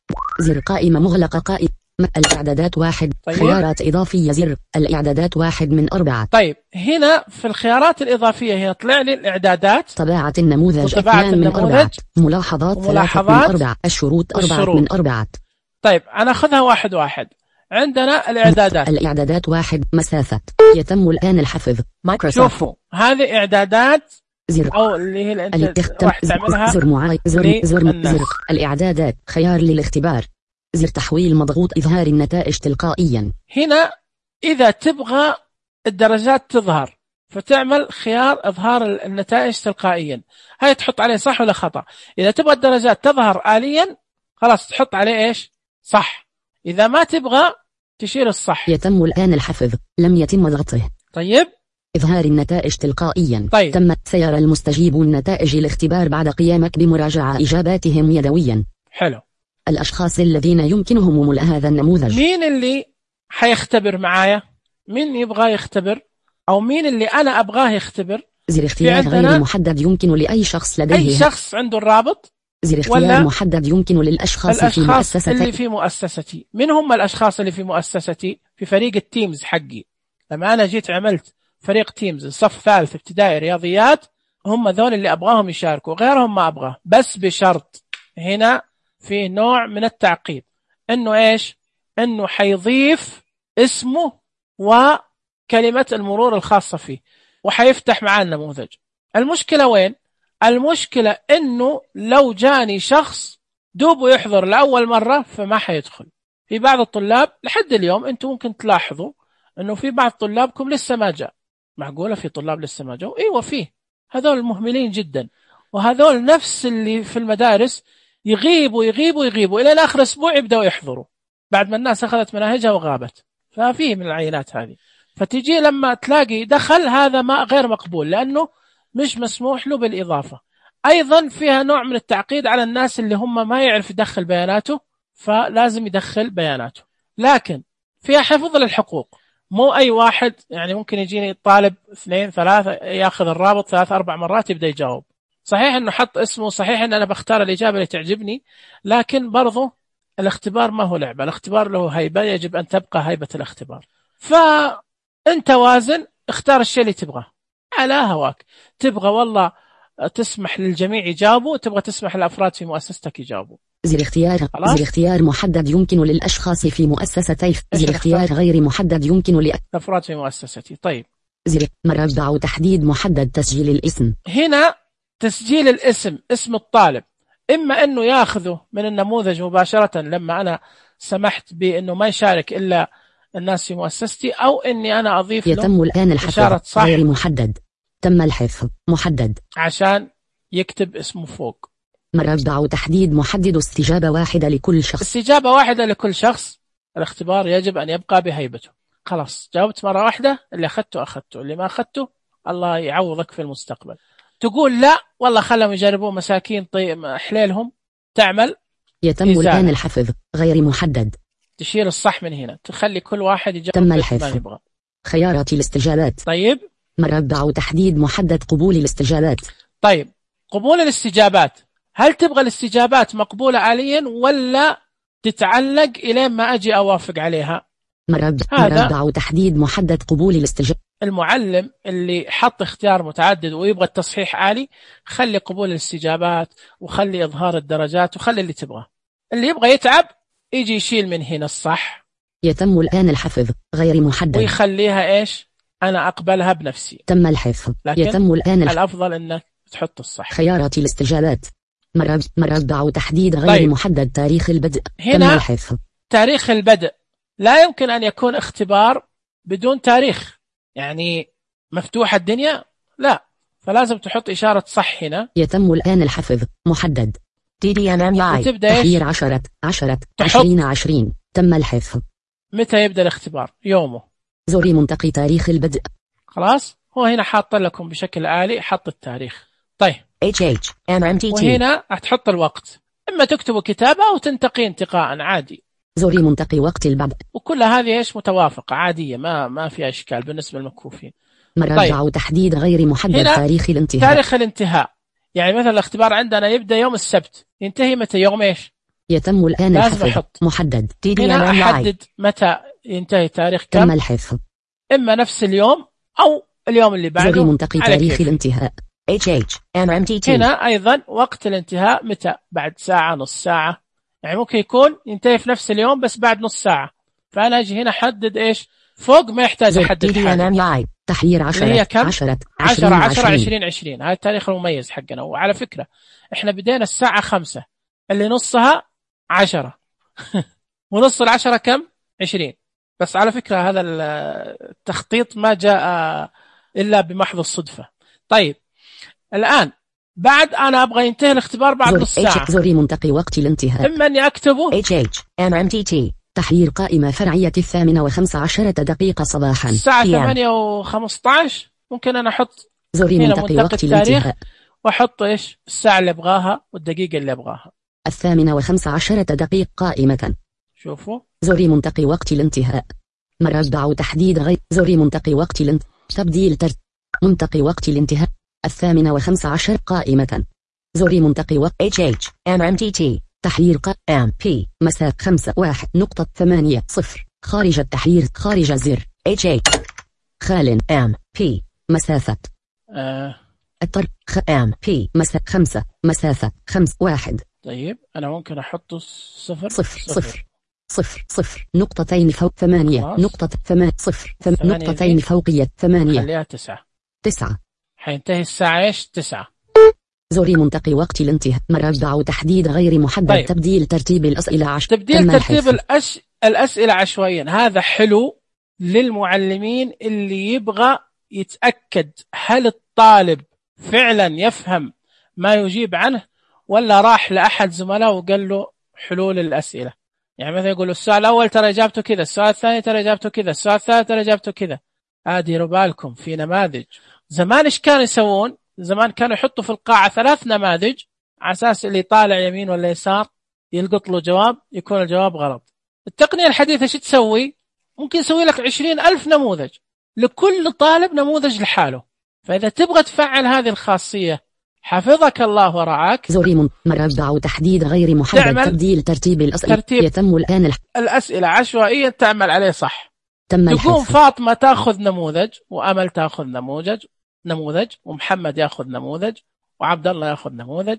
زر قائمة مغلقة قائمة الإعدادات واحد. طيب. خيارات إضافية زر الإعدادات واحد من أربعة. طيب هنا في الخيارات الإضافية هنا طلع لي الإعدادات، طباعة النموذج اثنان من أربعة، ملاحظات ثلاثة من أربعة، الشروط أربعة من أربعة. طيب أنا أخذها واحد واحد. عندنا الإعدادات الإعدادات واحد مسافة يتم الآن الحفظ مايكروسوفت. شوفوا هذه إعدادات زر أو اللي هي اللي أنت راح تعملها زر معاي زر زر زر الإعدادات خيار للاختبار زر تحويل مضغوط إظهار النتائج تلقائيا. هنا إذا تبغى الدرجات تظهر فتعمل خيار إظهار النتائج تلقائيا، هاي تحط عليه صح ولا خطأ. إذا تبغى الدرجات تظهر آليا خلاص تحط عليه إيش صح، إذا ما تبغى تشير الصح. يتم الآن الحفظ لم يتم ضغطه. طيب إظهار النتائج تلقائيا. طيب. تم سيرى المستجيبون نتائج الاختبار بعد قيامك بمراجعة إجاباتهم يدويا. حلو. الأشخاص الذين يمكنهم ملء هذا النموذج. مين اللي حيختبر معايا؟ مين يبغى يختبر أو مين اللي أنا أبغاه يختبر؟ زر اختيار غير محدد يمكن لأي شخص لديه أي شخص عنده الرابط. زر اختيار محدد يمكن للأشخاص الأشخاص في مؤسستي. اللي في مؤسستي. من هم الأشخاص اللي في مؤسستي؟ في فريق التيمز حقي. لما أنا جيت عملت فريق تيمز صف ثالث ابتدائي رياضيات، هم ذول اللي أبغاهم يشاركوا، غيرهم ما أبغاه، بس بشرط هنا في نوع من التعقيد إنه إيش؟ إنه حيضيف اسمه وكلمة المرور الخاصة فيه. وحيفتح معاه النموذج. المشكلة وين؟ المشكلة إنه لو جاني شخص دوبه يحضر لأول مرة فما حيدخل. في بعض الطلاب لحد اليوم أنتم ممكن تلاحظوا إنه في بعض طلابكم لسه ما جاء. معقولة في طلاب لسه ما جاءوا؟ إيوه فيه، هذول المهملين جدا، وهذول نفس اللي في المدارس يغيبوا يغيبوا يغيبوا إلى آخر أسبوع يبدأوا يحضروا بعد ما الناس أخذت مناهجها وغابت. ففيه من العينات هذه. فتجي لما تلاقي دخل هذا ما غير مقبول لأنه مش مسموح له بالإضافة. أيضا فيها نوع من التعقيد على الناس اللي هم ما يعرف يدخل بياناته، فلازم يدخل بياناته. لكن فيها حفظ للحقوق. مو أي واحد يعني ممكن يجيني طالب اثنين ثلاثة ياخذ الرابط ثلاث أربع مرات يبدأ يجاوب. صحيح أنه حط اسمه، صحيح أن أنا بختار الإجابة اللي تعجبني، لكن برضو الاختبار ما هو لعبة. الاختبار له هيبة، يجب أن تبقى هيبة الاختبار. فأنت وازن، اختار الشيء اللي تبغاه على هواك. تبغى والله تسمح للجميع يجاوبوا، تبغى تسمح للأفراد في مؤسستك يجاوبوا. زر اختيار زر اختيار محدد يمكن للأشخاص في مؤسستي. زر اختيار غير محدد يمكن للأفراد في مؤسستي. طيب زر مربع تحديد محدد تسجيل الاسم. هنا تسجيل الاسم، اسم الطالب، إما أنه يأخذه من النموذج مباشرة لما أنا سمحت بأنه ما يشارك إلا الناس في مؤسستي، أو أني أنا أضيف له يتم الآن الحفظ غير محدد. تم الحفظ محدد عشان يكتب اسمه فوق. مربع تحديد محدد استجابة واحدة لكل شخص. استجابة واحدة لكل شخص. الاختبار يجب أن يبقى بهيبته. خلاص جاوبت مرة واحدة، اللي أخذته أخذته، اللي ما أخذته الله يعوضك في المستقبل. تقول لا والله خلهم يجربوا مساكين طيب حليلهم، تعمل يتم إزالة. الآن الحفظ غير محدد. تشيل الصح من هنا، تخلي كل واحد يجاوب تم ما الحفظ. يبغى. خيارات الاستجابات. طيب مربع تحديد محدد قبول الاستجابات. طيب قبول الاستجابات، هل تبغى الاستجابات مقبولة حاليا ولا تتعلق إلى ما أجي أوافق عليها؟ مربع مربع تحديد محدد قبول الاستجابات. المعلم اللي حط اختيار متعدد ويبغى التصحيح عالي، خلي قبول الاستجابات وخلي إظهار الدرجات وخلي اللي تبغاه. اللي يبغى يتعب يجي يشيل من هنا الصح. يتم الآن الحفظ غير محدد ويخليها إيش؟ أنا أقبلها بنفسي. تم الحفظ. لكن يتم الآن الحفظ. الأفضل إنك تحط الصح. خيارات الاستجابات. مربع مربع تحديد غير طيب. محدد تاريخ البدء. هنا تم الحفظ. تاريخ البدء لا يمكن أن يكون اختبار بدون تاريخ، يعني مفتوحة الدنيا لا، فلازم تحط إشارة صح هنا. يتم الآن الحفظ محدد. تي دي إن إم آي وتبدأ تغيير عشرة عشرة عشرين عشرين. تم الحفظ. متى يبدأ الاختبار؟ يومه. زوري منتقي تاريخ البدء. خلاص هو هنا حاط لكم بشكل آلي، حط التاريخ. طيب إتش إتش إم إم تي تي. وهنا هتحط الوقت، إما تكتبوا كتابة أو تنتقي انتقاء عادي. زوري منتقي وقت البدء. وكل هذه إيش متوافقة عادية، ما ما فيها إشكال بالنسبة للمكفوفين. مربع طيب. تحديد غير محدد تاريخ الانتهاء. تاريخ الانتهاء، يعني مثلا الاختبار عندنا يبدأ يوم السبت، ينتهي متى؟ يوم إيش؟ يتم الآن لازم الحفظ أحط محدد. هنا أحدد متى ينتهي تاريخ كم. تم الحفظ. إما نفس اليوم أو اليوم اللي بعده. زوري منتقي تاريخ الانتهاء. إتش إتش إم إم تي تي. هنا أيضا وقت الانتهاء متى؟ بعد ساعة، نص ساعة، يعني ممكن يكون ينتهي في نفس اليوم بس بعد نص ساعة. فأنا أجي هنا أحدد إيش فوق، ما يحتاج أحدد حاجة. تحيير عشرة هي كم؟ عشرة عشرة عشرة عشرين عشرين. هذا التاريخ المميز حقنا. وعلى فكرة إحنا بدينا الساعة خمسة، اللي نصها عشرة ونص العشرة كم؟ عشرين. بس على فكرة هذا التخطيط ما جاء إلا بمحض الصدفة. طيب الآن بعد أنا أبغى ينتهي الاختبار بعد نص ساعة. زوري منتقي وقت الانتهاء. إما أني أكتبه إتش إتش إم إم تي تي. تحرير قائمة فرعية الثامنة وخمس عشرة دقيقة صباحا. الساعة ثمانية وخمسة عشر. ممكن أنا أحط زوري منتقي وقت الانتهاء وأحط إيش الساعة اللي أبغاها والدقيقة اللي أبغاها. الثامنة وخمس عشرة دقيقة قائمة. شوفوا زوري منتقي وقت الانتهاء. مربع تحديد غير. زوري منتقي وقت الانتهاء. تبديل ترتيب. منتقي وقت الانتهاء. الثامنة وخمس عشر قائمة. زوري منتقي وقت إتش إتش إم إم تي تي. تحرير ق إم بي مساء خمسة واحد نقطة ثمانية صفر. خارج التحرير. خارج الزر. إتش إتش خال إم بي مسافة آه. الطرق خ إم بي مساء خمسة مسافة خمس واحد. طيب أنا ممكن أحطه صفر صفر صفر صفر صفر نقطتين فوق ثمانية نقطة ثمان صفر ثم نقطتين فوقية ثمانية. خليها تسعة. تسعة. حينتهي الساعة إيش؟ تسعة. زوري منطقي وقت الانتهاء. مربع تحديد غير محدد. طيب. تبديل ترتيب الأسئلة عش... تبديل ترتيب الأش... الأسئلة عشوائيا، هذا حلو للمعلمين اللي يبغى يتأكد هل الطالب فعلا يفهم ما يجيب عنه ولا راح لأحد زملائه وقال له حلول الأسئلة. يعني مثلا يقول السؤال الأول ترى إجابته كذا، السؤال الثاني ترى إجابته كذا، السؤال الثالث ترى إجابته كذا. ديروا بالكم في نماذج. زمان إيش كانوا يسوون؟ زمان كانوا يحطوا في القاعة ثلاث نماذج على أساس اللي طالع يمين ولا يسار يلقط له جواب يكون الجواب غلط. التقنية الحديثة إيش تسوي؟ ممكن يسوي لك عشرين ألف نموذج، لكل طالب نموذج لحاله. فإذا تبغى تفعل هذه الخاصية حفظك الله ورعاك، زوري من مربع تحديد غير محدد. تبديل ترتيب الأسئلة ترتيب يتم الآن. الح... الأسئلة عشوائية تعمل عليه صح. تم تقوم الحفظ. فاطمة تأخذ نموذج، وأمل تأخذ نموذج نموذج ومحمد يأخذ نموذج، وعبد الله يأخذ نموذج،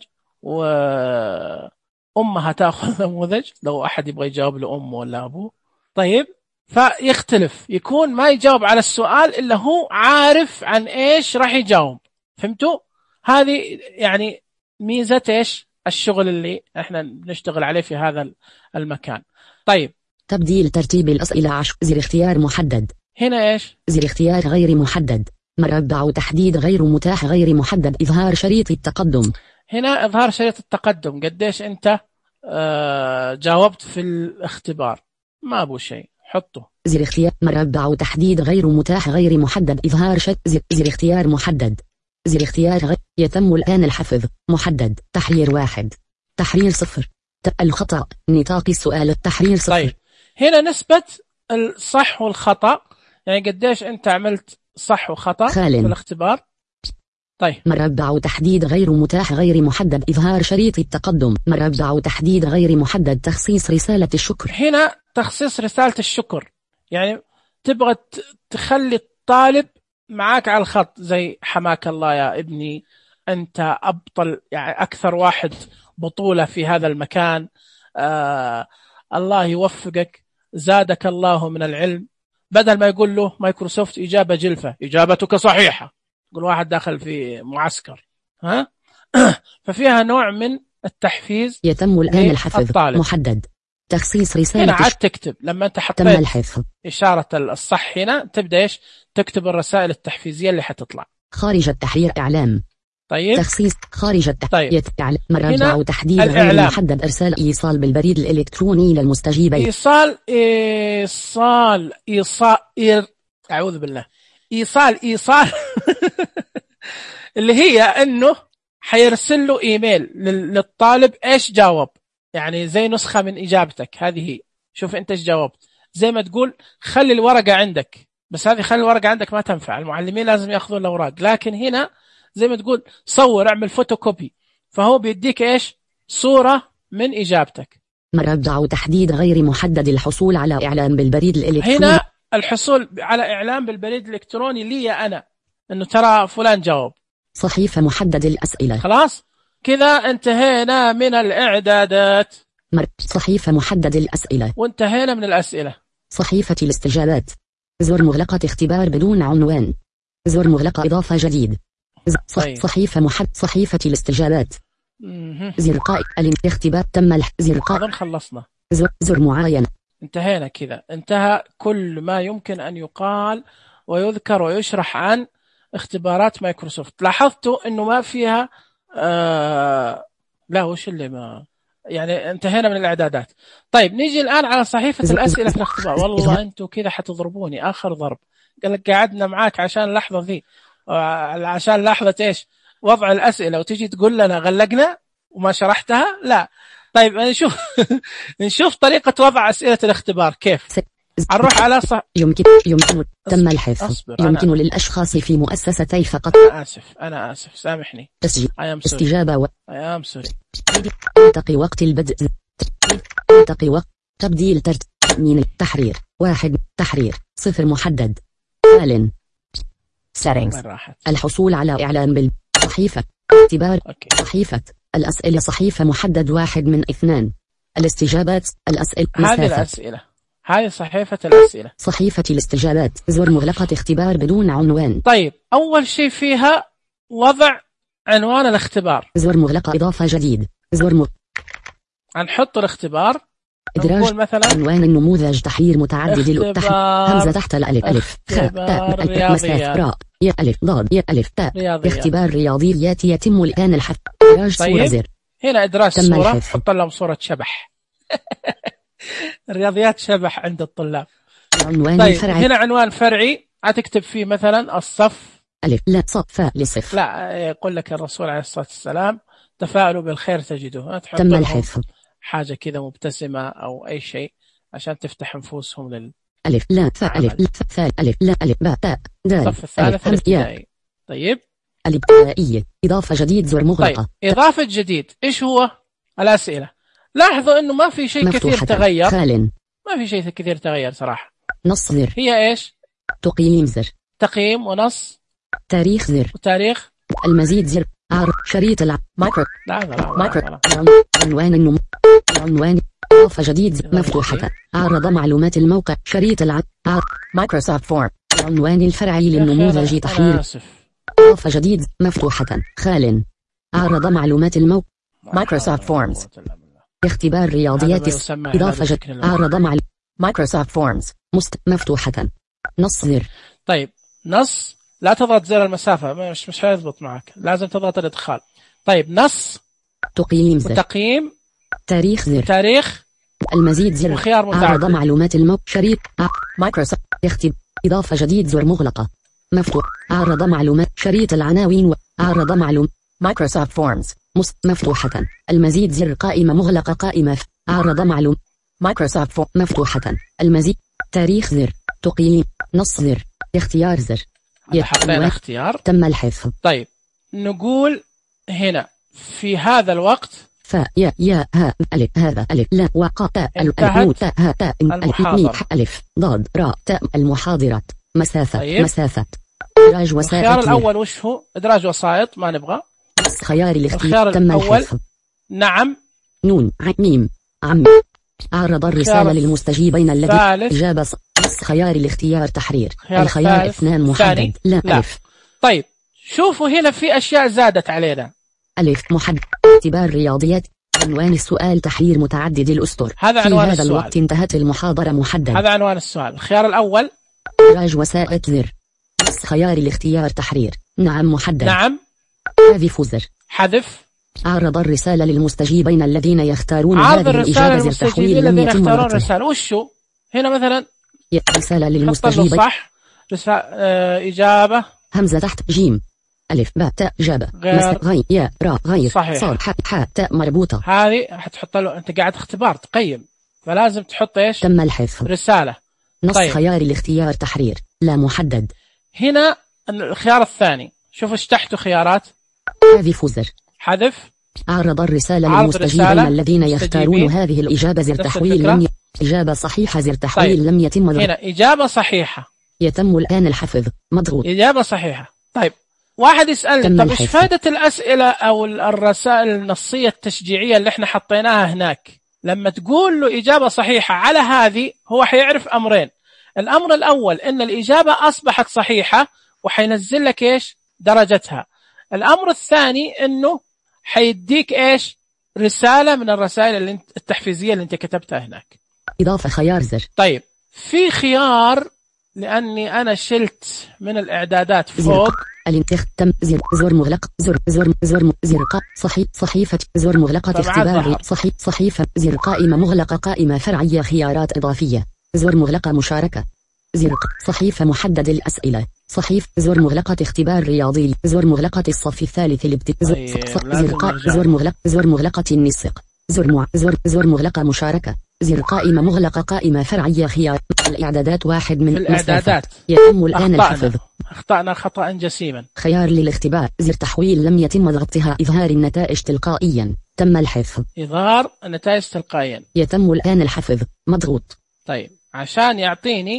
وأمها تأخذ نموذج لو أحد يبغى يجاوب لأمه ولا أبوه. طيب، فيختلف، يكون ما يجاوب على السؤال إلا هو عارف عن إيش راح يجاوب. فهمتوا؟ هذه يعني ميزة إيش الشغل اللي إحنا بنشتغل عليه في هذا المكان. طيب، تبديل ترتيب الأسئلة عشر. زر اختيار محدد. هنا إيش؟ زر اختيار غير محدد. مربع تحديد غير متاح غير محدد. إظهار شريط التقدم. هنا إظهار شريط التقدم، قديش أنت آه جاوبت في الاختبار. ما أبو شيء، حطه. زر اختيار مربع تحديد غير متاح غير محدد. إظهار شريط. زر, زر اختيار محدد. زر اختيار غير. يتم الآن الحفظ. محدد. تحرير واحد. تحرير صفر. الخطأ. نطاق السؤال. التحرير صفر. طيب، هنا نسبة الصح والخطأ، يعني قديش أنت عملت صح وخطأ خالٍ. في الاختبار. طيب، مربع تحديد غير متاح غير محدد. إظهار شريط التقدم. مربع تحديد غير محدد. تخصيص رسالة الشكر. هنا تخصيص رسالة الشكر، يعني تبغى تخلي الطالب معاك على الخط، زي حماك الله يا ابني، أنت أبطل، يعني أكثر واحد بطولة في هذا المكان، آه الله يوفقك، زادك الله من العلم. بدل ما يقول له مايكروسوفت إجابة جلفة، إجابتك صحيحة، يقول واحد داخل في معسكر. ها ففيها نوع من التحفيز. يتم الآن الحفظ. الطالب. محدد. تخصيص رسالة. هنا عاد تكتب، لما أنت حطيت تم الحفظ. إشارة الصح هنا تبدأ إيش تكتب الرسائل التحفيزية اللي حتطلع. خارج التحرير إعلام. طيب، تخصيص خارج التحرير. طيب. مربع تحديد غير محدد. إرسال إيصال بالبريد الإلكتروني للمستجيبين. إيصال إيصال إيصال إير... أعوذ بالله إيصال إيصال اللي هي إنه حيرسل له إيميل للطالب إيش جاوب، يعني زي نسخة من إجابتك. هذه شوف أنت إيش جاوبت، زي ما تقول خلي الورقة عندك، بس هذه خلي الورقة عندك ما تنفع، المعلمين لازم يأخذون الأوراق. لكن هنا زي ما تقول صور، اعمل فوتوكوبي، فهو بيديك إيش صورة من إجابتك. مربع تحديد غير محدد. الحصول على إعلان بالبريد الإلكتروني. هنا الحصول على إعلان بالبريد الإلكتروني لي أنا إنه ترى فلان جاوب. صحيفة محدد الأسئلة. خلاص كذا انتهينا من الإعدادات. مر... صحيفة محدد الأسئلة. وانتهينا من الأسئلة. صحيفة الاستجابات. زر مغلقة اختبار بدون عنوان. زر مغلقة إضافة جديد. صح... طيب. صحيفة محدد. صحيفة الاستجابات. م- زر قائد الاختبار تم الح... زر قائد. أظن خلصنا. زر, زر معاينة. انتهينا كذا، انتهى كل ما يمكن أن يقال ويذكر ويشرح عن اختبارات مايكروسوفت. لاحظتوا إنه ما فيها آه... لا وش اللي ما يعني انتهينا من الإعدادات. طيب نيجي الآن على صحيفة الأسئلة في الاختبار. والله أنتوا كذا حتضربوني آخر ضرب. قال لك قعدنا معاك عشان اللحظة ذي، عشان لحظة إيش وضع الأسئلة، وتجي تقول لنا غلقنا وما شرحتها. لا طيب نشوف نشوف طريقة وضع أسئلة الاختبار كيف. نروح على صح. يمكن يمكن تم الحفظ. يمكن أنا. للأشخاص في مؤسستي فقط. أنا آسف أنا آسف سامحني. تسجيل. استجابة و. أيام سوري. انتقي وقت البدء. انتقي وقت. تبديل ترتيب. تأمين التحرير. واحد. تحرير. صفر محدد. حال. settings. الحصول على إعلان بال. صحيفة. اختبار. صحيفة. الأسئلة. صحيفة محدد واحد من اثنان. الاستجابات. الأسئلة. هذه الأسئلة هذه صحيفة الأسئلة. صحيفة الاستجابات، زر مغلقة اختبار بدون عنوان. طيب أول شيء فيها وضع عنوان الاختبار. زر مغلقة إضافة جديد، زر م... هنحط الاختبار. إدراج مثلا عنوان النموذج تحرير متعدد التحت همزة تحت الألف ألف خاء تاء مسافة راء يا ألف ضاد يا ألف تاء اختبار رياضيات يتم الآن الحذف. إدراج صورة طيب. زر. هنا إدراج صورة، حط لهم صورة شبح. الرياضيات شبح عند الطلاب. عنوان طيب. فرعي. هنا عنوان فرعي هتكتب فيه مثلا الصف ألف لا صف فاء لصف. لا يقول لك الرسول عليه الصلاة والسلام تفاءلوا بالخير تجدوه. تم الحذف. حاجة كذا مبتسمة أو أي شيء عشان تفتح نفوسهم لل ألف لا فاء ألف لا فاء ألف لا ألف باء تاء دال. الصف الثالث الابتدائي. طيب. الابتدائية إضافة جديد زر مغلقة. طيب. إضافة جديد إيش هو؟ الأسئلة. لاحظوا إنه ما في شيء كثير تغير. خال. ما في شيء كثير تغير صراحة. نص زر. هي إيش؟ تقييم زر. تقييم ونص. تاريخ زر. وتاريخ. المزيد زر. عرض شريط الع مايكرو. لا لا لا مايكرو. عنوان النمو. عنوان إضافة جديد زر مفتوحة. عرض معلومات الموقع شريط الع عرض مايكروسوفت فورم. عنوان الفرعي للنموذج تحرير. إضافة جديد مفتوحة. خال. عرض معلومات الموقع مايكروسوفت فورمز. اختبار رياضيات إضافة جديد. عرض مع مايكروسوفت فورمز مست مفتوحة. نص زر. طيب نص لا تضغط زر المسافة، مش مش هيضبط معك، لازم تضغط الإدخال. طيب نص. تقييم زر. وتقييم. تاريخ زر. تاريخ. المزيد زر. وخيار متعدد. عرض معلومات الموقع شريط مايكروسوفت. اختبار إضافة جديد زر مغلقة مفتوح. عرض معلومات شريط العناوين وعرض معلوم مايكروسوفت فورمز مست مفتوحة. المزيد زر قائمة مغلقة قائمة ف. عرض معلوم مايكروسوفت فورم مفتوحة. المزيد تاريخ زر. تقييم نص زر. اختيار زر. حطينا اختيار. تم الحذف. طيب نقول هنا في هذا الوقت فاء يا يا ها ألف هذا ألف لا وقاء تاء ألف تاء ها تاء ألف ألف ضاد راء تاء المحاضرات مسافة. طيب. مسافة. إدراج وسائط. الخيار الأول وش هو؟ إدراج وسائط ما نبغى. خيار الاختيار. تم الحذف. نعم. نون ميم عم. عرض الرسالة للمستجيبين الذي إجابة ص... خيار الاختيار تحرير. الخيار اثنان محدد لا, لا ألف. طيب شوفوا هنا في أشياء زادت علينا. ألف محدد. اختبار رياضيات. عنوان السؤال تحرير متعدد الأسطر. هذا في عنوان هذا السؤال. الوقت انتهت المحاضرة محدد. هذا عنوان السؤال. الخيار الأول. إدراج وسائط زر. خيار الاختيار تحرير. نعم محدد. نعم. حذف زر. حذف. عرض الرسالة للمستجيبين الذين يختارون هذه الإجابة زر تحويل لم يتم ضغطه. الرسالة وشو هنا مثلا رسالة للمستجيبين صح. رسالة آه إجابة همزة تحت جيم ألف باء تاء إجابة غير غي يا راء غير صحيح. صاد حاء حاء تاء مربوطة. هذه حتحط له أنت قاعد اختبار تقيم فلازم تحط إيش. تم الحذف. رسالة. نص. طيب. خيار الاختيار تحرير لا محدد. هنا الخيار الثاني شوف ايش تحته خيارات. حذف زر. حذف. عرض الرسالة للمستجيبين الذين يختارون هذه الإجابة زر تحويل لم ي... إجابة صحيحة زر تحويل. طيب. لم يتم ضغط. هنا إجابة صحيحة يتم الآن الحفظ مضغوط. إجابة صحيحة. طيب واحد يسألني طب إيش فائدة الأسئلة أو الرسائل النصية التشجيعية اللي احنا حطيناها هناك؟ لما تقول له إجابة صحيحة على هذه هو حيعرف أمرين. الأمر الأول إن الإجابة أصبحت صحيحة وحينزل لك إيش درجتها. الأمر الثاني إنه حيديك إيش رسالة من الرسائل اللي انت التحفيزية اللي انت كتبتها هناك. إضافة خيار زر. طيب في خيار لأني أنا شلت من الإعدادات فوق الانتخ تم زر زر مغلق زر زر زر زر صحيح صحيفة زر مغلقة اختبار صحيح صحيفة زر قائمة مغلقة قائمة فرعية خيارات إضافية زر مغلقة مشاركة زر صحيفة محدد الأسئلة صحيف زر مغلقة اختبار رياضي زر مغلقة الصف الثالث الابتدائي زر قائمة زر مغلق زر مغلقة النسق زر مع زر زر مغلقة مشاركة زر قائمة مغلقة قائمة فرعية خيار الإعدادات واحد من الإعدادات. يتم الآن الحفظ. أخطأنا خطأ جسيما. خيار للاختبار زر تحويل لم يتم ضغطها إظهار النتائج تلقائيا تم الحفظ. إظهار النتائج تلقائيا يتم الآن الحفظ مضغوط. طيب عشان يعطيني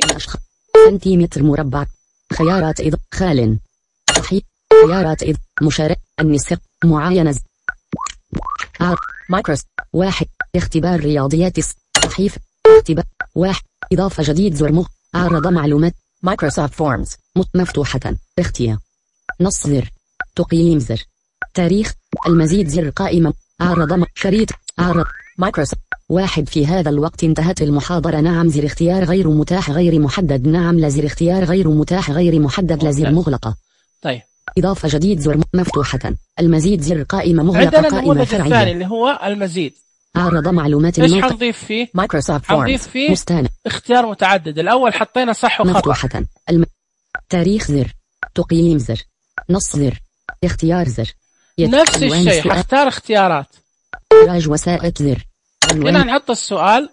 سنتيمتر مربع خيارات إض خال صحيح خيارات إض مشارك النسق معاينة عرض مايكروس واحد اختبار رياضيات صحيف اختبار واحد. إضافة جديد زر مغ عرض معلومات مايكروسوفت فورمز مفتوحة اختيار نص زر تقييم زر تاريخ المزيد زر قائمة عرض شريط عرض مايكروسوفت واحد. في هذا الوقت انتهت المحاضرة. نعم زر اختيار غير متاح غير محدد. نعم لا زر اختيار غير متاح غير محدد. لا زر مغلقة. طيب إضافة جديد زر مفتوحة المزيد زر قائمة مغلقة. عندنا قائمة النموذج فرعية الثاني اللي هو المزيد. عرض معلومات ايش الموقع حنضيف فيه؟ مايكروسوفت حنضيف فورمز فيه مستند اختيار متعدد. الأول حطينا صح وخطأ. مفتوحة الم... تاريخ زر تقييم زر نص زر اختيار زر نفس الشيء حختار اختيارات راج وسائل زر. هنا نحط السؤال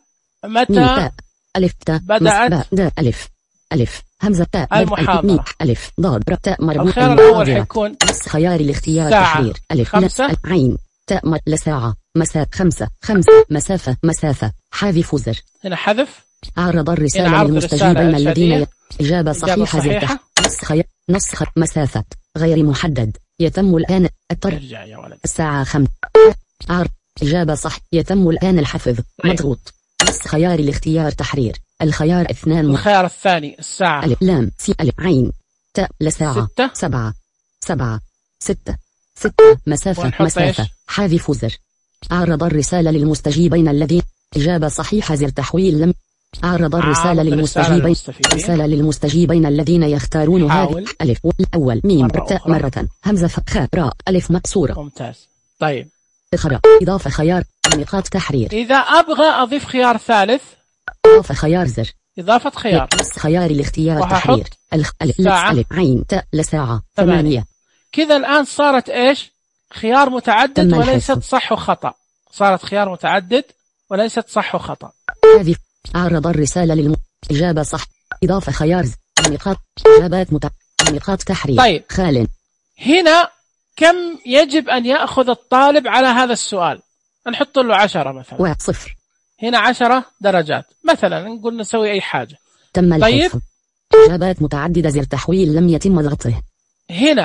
متى ألف تاء بدأت د ألف ألف همزة تاء المحاضرة. ألف ضاد تاء مربوط. الخيار الأول حيكون خيار الاختيار تحرير ألف خمسة عين تاء م... لساعة مسافة خمسة خمسة مسافة مسافة حذف زر. هنا حذف. عرض الرسالة للمستجيبين الذين إجابة صحيحة, صحيحة. نص خيار نص خ... مسافة غير محدد. يتم الآن الطرح ارجع يا ولد. الساعة خمسة. عرض إجابة صح. يتم الآن الحفظ. طيب. مضغوط نص خيار الاختيار تحرير الخيار اثنان. الخيار الثاني الساعة ألف لام سي ألف عين تاء لساعة ستة سبعة سبعة ستة ستة مسافة مسافة إيش؟ حذف زر. عرض الرسالة للمستجيبين الذين إجابة صحيحة زر تحويل لم. عرض الرسالة للمستجيبين رسالة للمستجيبين الذين يختارون هذه ألف الأول ميم تاء مرة همزة خاء راء ألف مكسورة. ممتاز. طيب اخرى إضافة خيار نقاط تحرير. إذا أبغى أضيف خيار ثالث إضافة خيار زر إضافة خيار نص خيار الاختيار تحرير الخ ألف ألف عين تاء لساعة ثمانية. كذا الآن صارت إيش خيار متعدد وليست صح وخطأ. صارت خيار متعدد وليست صح وخطأ. هذه عرض الرسالة للم... إجابة صح. إضافة خيار ز... نقاط إجابات مت... نقاط تحرير. طيب خال. هنا كم يجب أن يأخذ الطالب على هذا السؤال؟ نحط له عشرة مثلا. واحد صفر. هنا عشرة درجات مثلا. نقول نسوي أي حاجة. تم طيب الحفظ. إجابات متعددة زر تحويل لم يتم ضغطه. هنا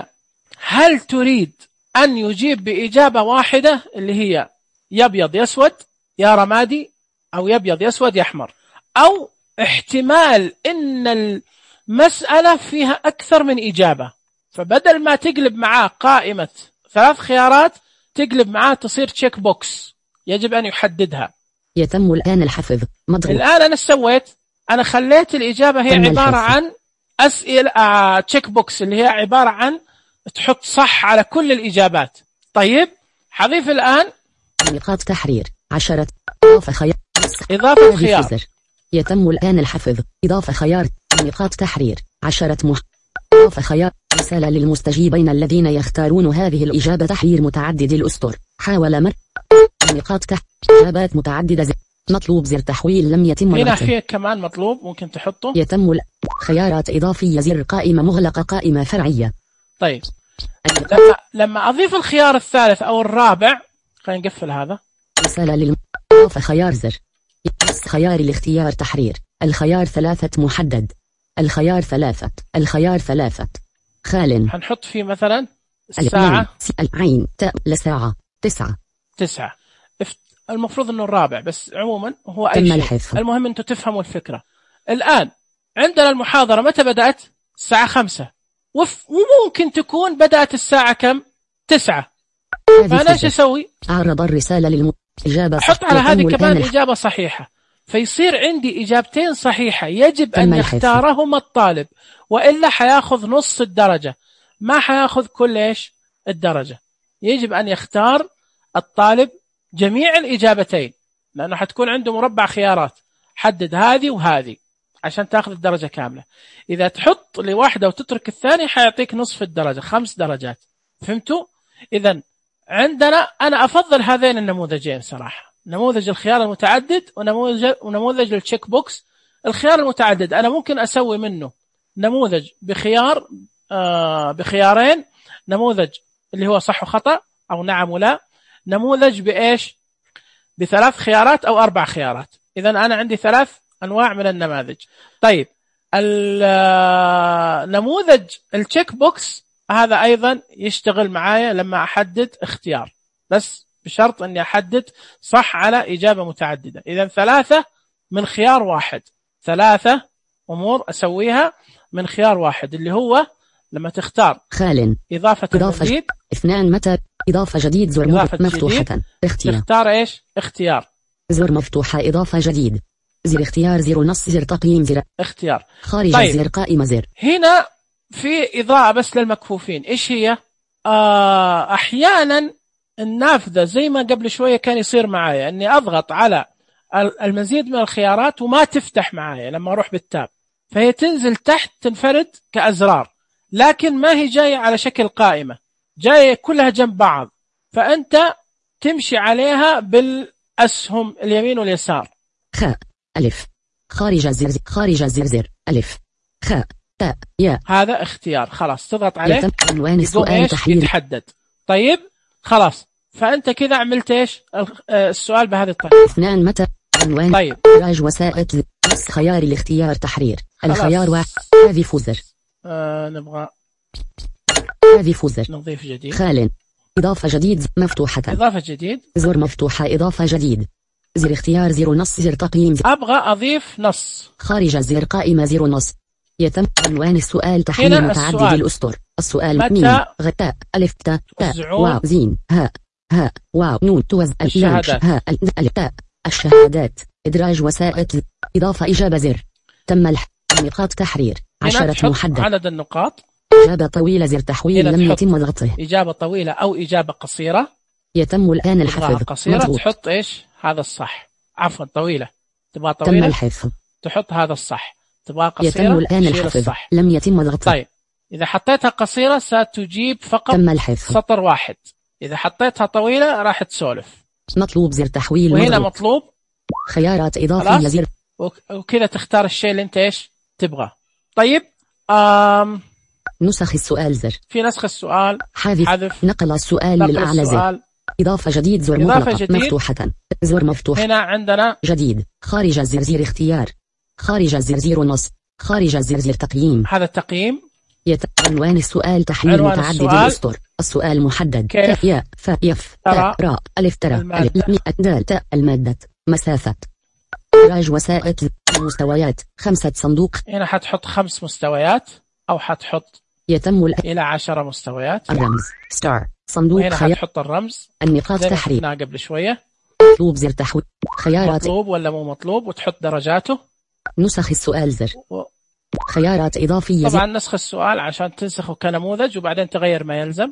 هل تريد أن يجيب بإجابة واحدة اللي هي يبيض يسود يا رمادي أو يبيض يسود يحمر، أو احتمال إن المسألة فيها أكثر من إجابة، فبدل ما تقلب معاه قائمة ثلاث خيارات تقلب معاه تصير تشيك بوكس يجب أن يحددها. يتم الآن الحفظ. مضغوط. الآن أنا سويت أنا خليت الإجابة هي عبارة الحفظ. عن أسئلة آه تشيك بوكس اللي هي عبارة عن تحط صح على كل الإجابات. طيب حضيف الآن نقاط تحرير عشرة. إضافة خيار إضافة خيار. زر. يتم الآن الحفظ. إضافة خيار نقاط تحرير عشرة مح. إضافة خيار رسالة للمستجيبين الذين يختارون هذه الإجابة تحرير متعدد الأسطر. حاول مر نقاط تحت إجابات متعددة زر. مطلوب زر تحويل لم يتم. هنا فيه كمان مطلوب ممكن تحطه. يتم ال... خيارات إضافية زر قائمة مغلقة قائمة فرعية. طيب لما, لما أضيف الخيار الثالث أو الرابع خلينا نقفل هذا. رسالة للم... إضافة خيار زر. خيار الاختيار تحرير الخيار ثلاثة محدد الخيار ثلاثة الخيار ثلاثة خال. حنحط فيه مثلا الساعة العين تاء لساعة تسعة تسعة. المفروض انه الرابع بس عموما هو اي شيء. الحفظ. المهم انتم تفهموا الفكرة. الان عندنا المحاضرة متى بدأت؟ الساعة خمسة وف... وممكن تكون بدأت الساعة كم؟ تسعة. فانا ايش اسوي؟ اعرض الرسالة للم... إجابة احط على هذه كمان إجابة صحيحة فيصير عندي إجابتين صحيحة يجب أن يختارهما الطالب وإلا حياخذ نص الدرجة ما حياخذ كل إيش الدرجة. يجب أن يختار الطالب جميع الإجابتين لأنه حتكون عنده مربع خيارات حدد هذه وهذه عشان تأخذ الدرجة كاملة. إذا تحط لواحدة وتترك الثانية حيعطيك نصف الدرجة خمس درجات. فهمتوا؟ إذن عندنا أنا أفضل هذين النموذجين صراحة نموذج الخيار المتعدد ونموذج ونموذج التشيك بوكس. الخيار المتعدد أنا ممكن أسوي منه نموذج بخيار آه بخيارين نموذج اللي هو صح وخطأ أو نعم ولا نموذج بإيش بثلاث خيارات أو أربع خيارات. إذن أنا عندي ثلاث أنواع من النماذج. طيب النموذج التشيك بوكس هذا أيضا يشتغل معايا لما أحدد اختيار بس بشرط أني أحدد صح على إجابة متعددة. إذن ثلاثة من خيار واحد. ثلاثة أمور أسويها من خيار واحد، اللي هو لما تختار خال إضافة المزيد. اثنان متى إضافة جديد زر مفتوحة. اختيار. تختار إيش؟ اختيار. زر مفتوحة إضافة جديد. زر اختيار زر نص زر تقييم زر اختيار. خارج طيب. زر قائمة زر. هنا في إضاءة بس للمكفوفين. إيش هي؟ آه أحيانا النافذة زي ما قبل شوية كان يصير معايا أني أضغط على المزيد من الخيارات وما تفتح معايا لما أروح بالتاب، فهي تنزل تحت تنفرد كأزرار، لكن ما هي جاية على شكل قائمة، جاية كلها جنب بعض، فأنت تمشي عليها بالأسهم اليمين واليسار. خاء ألف خارج الزر خارج الزر ألف خاء تاء ياء. هذا اختيار، خلاص تضغط عليه عنوان السؤال تحديد يتحدد. طيب خلاص، فأنت كذا عملت إيش السؤال بهذه الطريقة. اثنان متى عنوان. طيب إخراج وسائل نص خيار الاختيار تحرير. الخيار واحد حذف زر. آه نبغى حذف زر. نضيف جديد. خال إضافة جديد مفتوحة. إضافة جديد. زر مفتوحة إضافة جديد. زر اختيار زر نص زر تقييم زر. أبغى أضيف نص. خارج الزر قائمة زر نص. يتم عنوان السؤال تحرير متعدد السؤال. الأسطر. السؤال متى ميم غتاء ألف تاء تاء واو زين هاء هاء واو نون توز الشهادات. هاء ألف تاء الشهادات. إدراج وسائل إضافة إجابة زر. تم الح... نقاط تحرير عشرة محدد. عدد النقاط. إجابة طويلة زر تحويل لم يتم ضغطه. إجابة طويلة أو إجابة قصيرة. يتم الآن الحفظ. قصيرة مضغوط. تحط إيش هذا الصح، عفوا طويلة تبغى طويلة. تم الحفظ. تحط هذا الصح. تبغى قصيرة. يتم الآن الحفظ. الصح. لم يتم ضغطه. طيب إذا حطيتها قصيرة ستجيب فقط تم الحفظ. سطر واحد. إذا حطيتها طويلة راح تسولف. مطلوب زر تحويل. وهنا مضغوط. مطلوب خيارات إضافية زر. وكذا تختار الشيء اللي أنت إيش تبغى. طيب آم نسخ السؤال زر. في نسخ السؤال. حذف, حذف. نقل السؤال نقل للأعلى السؤال. زر. إضافة جديد زر إضافة مغلقة جديد. مفتوحة زر مفتوح. هنا عندنا جديد. خارج الزرزير اختيار. خارج الزرزير نص. خارج الزرزير تقييم. هذا التقييم. يت... عنوان السؤال تحليل متعدد السؤال. الأسطر. السؤال محدد. كيف. ياء فاء يف تاء راء ألف ترى ألف دال تاء. المادة مسافة. إخراج وسائل مستويات خمسة صندوق. هنا حتحط خمس مستويات أو حتحط يتم إلى عشرة مستويات. الرمز ستار صندوق. هنا خيار. حتحط الرمز. النقاط تحرير قبل شوية. مطلوب زر تحويل. خيارات مطلوب ولا مو مطلوب، وتحط درجاته. نسخ السؤال زر. و... خيارات إضافية طبعا نسخ السؤال عشان تنسخه كنموذج وبعدين تغير ما يلزم.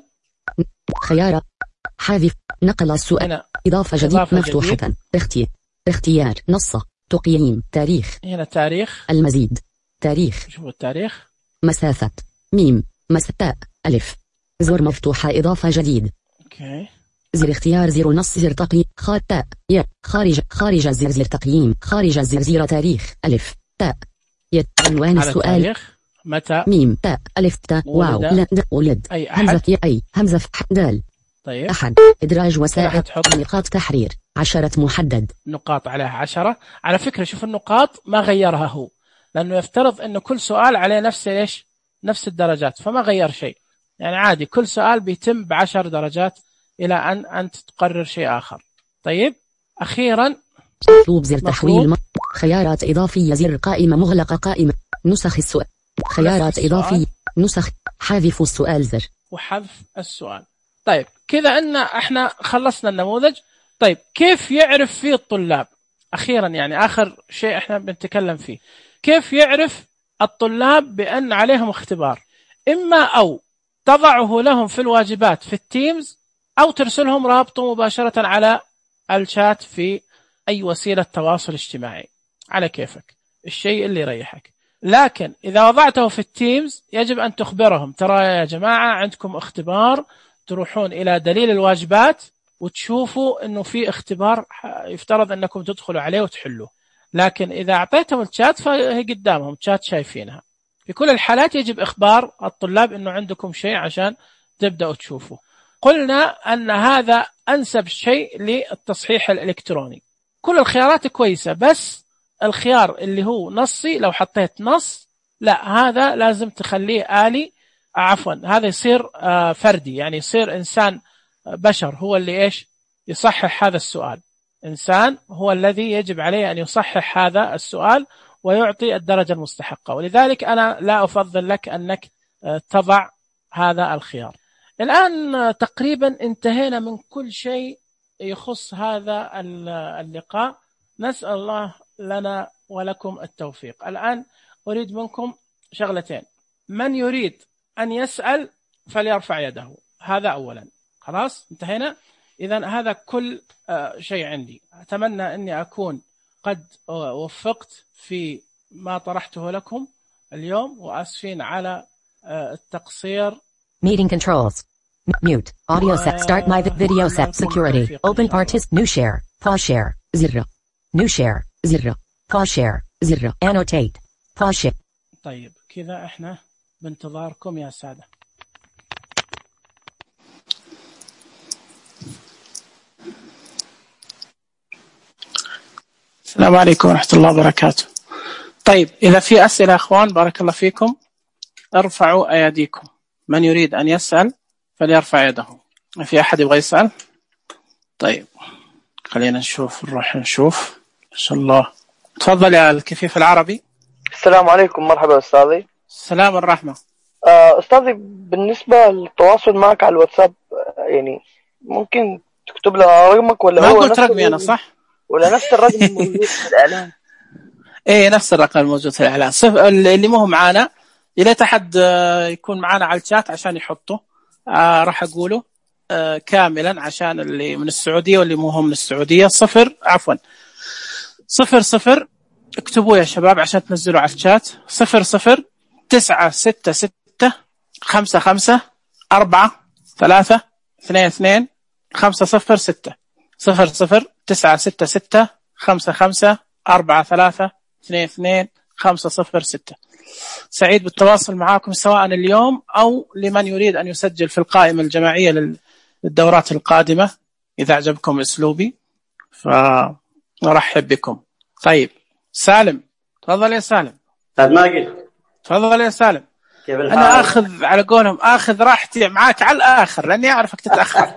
خيارات حذف. نقل السؤال. هنا. إضافة جديد إضافة مفتوحة. جديد. اختيار اختيار نص تقييم تاريخ. هنا تاريخ. المزيد تاريخ. شوفوا التاريخ. مسافة ميم مسافة ألف. زر مفتوحة إضافة جديد. اوكي. زر اختيار زر نص زر تقييم خ تاء ياء خارج خارج الزر زر تقييم خارج الزر زر تاريخ ألف تاء. يت عنوان السؤال. تاريخ. متى. ميم تاء ألف تاء واو لا ولد. أي أحد. همزة يا أي همزة ف دال. طيب. أحد. إدراج وسائل نقاط تحرير عشرة محدد. نقاط عليها عشرة. على فكرة شوف النقاط ما غيرها هو، لأنه يفترض إنه كل سؤال عليه نفس إيش نفس الدرجات، فما غير شيء، يعني عادي كل سؤال بيتم بعشر درجات إلى أن أنت تقرر شيء آخر. طيب أخيرا مطلوب زر تحويل م... خيارات إضافية زر قائمة مغلقة قائمة. نسخ السؤال. خيارات إضافية نسخ. حذف السؤال زر. وحذف السؤال. طيب كذا أن احنا خلصنا النموذج. طيب كيف يعرف فيه الطلاب أخيرا، يعني آخر شيء احنا بنتكلم فيه، كيف يعرف الطلاب بأن عليهم اختبار؟ إما أو تضعه لهم في الواجبات في التيمز، أو ترسلهم رابطه مباشرة على الشات في أي وسيلة تواصل اجتماعي، على كيفك الشيء اللي يريحك. لكن إذا وضعته في التيمز يجب أن تخبرهم ترى يا جماعة عندكم اختبار، تروحون إلى دليل الواجبات وتشوفوا أنه في اختبار يفترض أنكم تدخلوا عليه وتحلوه. لكن إذا أعطيتهم الشات فهي قدامهم شات شايفينها. في كل الحالات يجب إخبار الطلاب أنه عندكم شيء عشان تبدأوا تشوفوا. قلنا أن هذا أنسب شيء للتصحيح الإلكتروني. كل الخيارات كويسة، بس الخيار اللي هو نصي لو حطيت نص لا، هذا لازم تخليه آلي، عفوا هذا يصير فردي، يعني يصير إنسان بشر هو اللي إيش يصحح هذا السؤال. إنسان هو الذي يجب عليه أن يصحح هذا السؤال ويعطي الدرجة المستحقة. ولذلك أنا لا أفضل لك أنك تضع هذا الخيار. الآن تقريبا انتهينا من كل شيء يخص هذا اللقاء. نسأل الله لنا ولكم التوفيق. الآن أريد منكم شغلتين. من يريد أن يسأل فليرفع يده، هذا أولا. خلاص انتهينا. إذن هذا كل شيء عندي. أتمنى أني أكون قد وفقت في ما طرحته لكم اليوم، وأسفين على التقصير. Meeting controls. Mute. Audio set. Start my video set. Security. Open artist. New share. Pause share. زر. New share. زر. Pause share. زر. Annotate. Pause share. طيب كذا احنا بانتظاركم يا سادة. السلام عليكم ورحمة الله وبركاته. طيب إذا في أسئلة أخوان بارك الله فيكم ارفعوا أيديكم. من يريد أن يسأل فليرفع يده. ما في أحد يبغى يسأل؟ طيب خلينا نشوف، نروح نشوف إن شاء الله. تفضل يا الكفيف العربي. السلام عليكم. مرحبا أستاذي. السلام والرحمة. أستاذي بالنسبة للتواصل معك على الواتساب، يعني ممكن تكتب لنا رقمك ولا ما هو قلت رقمي أنا صح؟ ولا نفس الرقم الموجود في الإعلان؟ إيه نفس الرقم الموجود في الإعلان. صف اللي مو معانا إلى أحد يكون معانا على الشات عشان يحطه. آه راح أقوله آه كاملا عشان اللي من السعودية واللي مو هم من السعودية. صفر عفوا صفر صفر اكتبوا يا شباب عشان تنزلوا على الشات. صفر صفر تسعة ستة ستة خمسة خمسة أربعة ثلاثة اثنين اثنين خمسة صفر ستة. صفر صفر تسعة ستة ستة خمسة خمسة أربعة ثلاثة اثنين اثنين خمسة صفر ستة. سعيد بالتواصل معاكم سواء اليوم أو لمن يريد أن يسجل في القائمة الجماعية للدورات القادمة إذا أعجبكم أسلوبي فنرحب بكم. طيب سالم تفضل يا سالم. ماجد تفضل يا سالم. كيف الحال؟ أنا أخذ على قولهم أخذ راحتي معاك على الآخر لأني أعرفك تتأخر.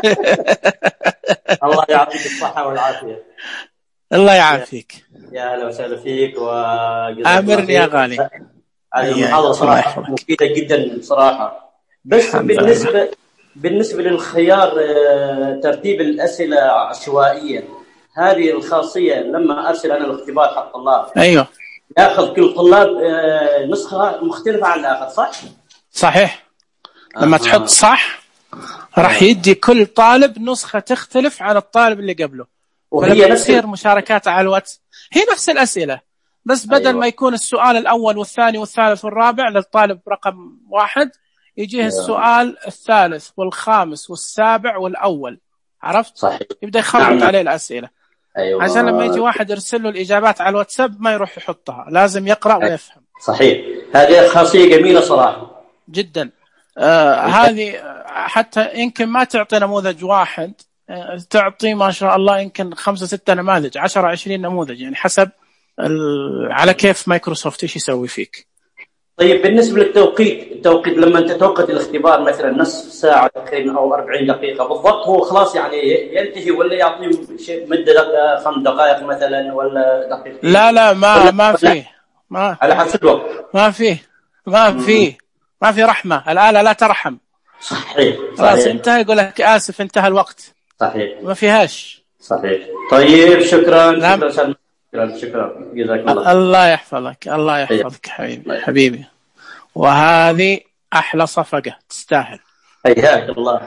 الله يعطيك الصحة والعافية. الله يعافيك. يا أهلا وسهلا فيك وأمرني يا غالي. هذه المحاضرة صراحة مفيدة جدا صراحة. بس بالنسبة بالنسبة للخيار ترتيب الأسئلة عشوائيا، هذه الخاصية لما أرسل أنا الاختبار حق الطلاب أيوه يأخذ كل طلاب نسخة مختلفة عن الآخر صح؟ صحيح. لما آه. تحط صح راح يدي كل طالب نسخة تختلف عن الطالب اللي قبله. وهي تصير مشاركات على الواتس هي نفس الأسئلة بس بدل أيوة. ما يكون السؤال الأول والثاني والثالث والرابع للطالب رقم واحد يجيه أيوة. السؤال الثالث والخامس والسابع والأول. عرفت؟ صحيح. يبدأ يخرط نعم. عليه الأسئلة. أيوة. عشان لما يجي واحد يرسل له الإجابات على الواتساب ما يروح يحطها، لازم يقرأ أيوة. ويفهم. صحيح. هذه خاصية جميلة صراحة جدا. آه هذه حتى يمكن ما تعطي نموذج واحد، آه تعطي ما شاء الله يمكن خمسة ستة نماذج عشرة عشرين نموذج، يعني حسب على كيف مايكروسوفت ايش يسوي فيك. طيب بالنسبة للتوقيت، التوقيت لما انت توقت الاختبار مثلا نصف ساعة تقريبا او أربعين دقيقة بالضبط، هو خلاص يعني ينتهي ولا يعطي شيء مدة خمس دقائق مثلا ولا دقيقتين؟ لا لا ما ما فيه، ما على حسب الوقت ما فيه ما فيه ما في رحمة، الآلة لا ترحم. صحيح. خلاص انتهى يقول لك آسف انتهى الوقت. صحيح. ما فيهاش. صحيح. طيب شكرا. نعم. شكرا شكرا شكرا جزاك الله. الله يحفظك الله يحفظك حبيبي حبيبي. وهذه أحلى صفقة تستاهل. حياك الله.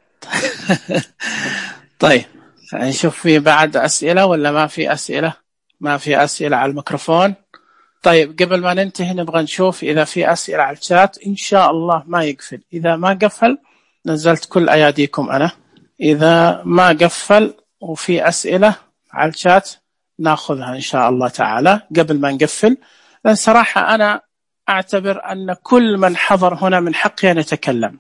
طيب نشوف في بعد أسئلة ولا ما في أسئلة؟ ما في أسئلة على الميكروفون. طيب قبل ما ننتهي نبغى نشوف إذا في أسئلة على الشات. إن شاء الله ما يقفل، إذا ما قفل نزلت كل أياديكم أنا. إذا ما قفل وفي أسئلة على الشات ناخذها إن شاء الله تعالى قبل ما نقفل، لأن صراحة أنا أعتبر أن كل من حضر هنا من حقه أن يتكلم،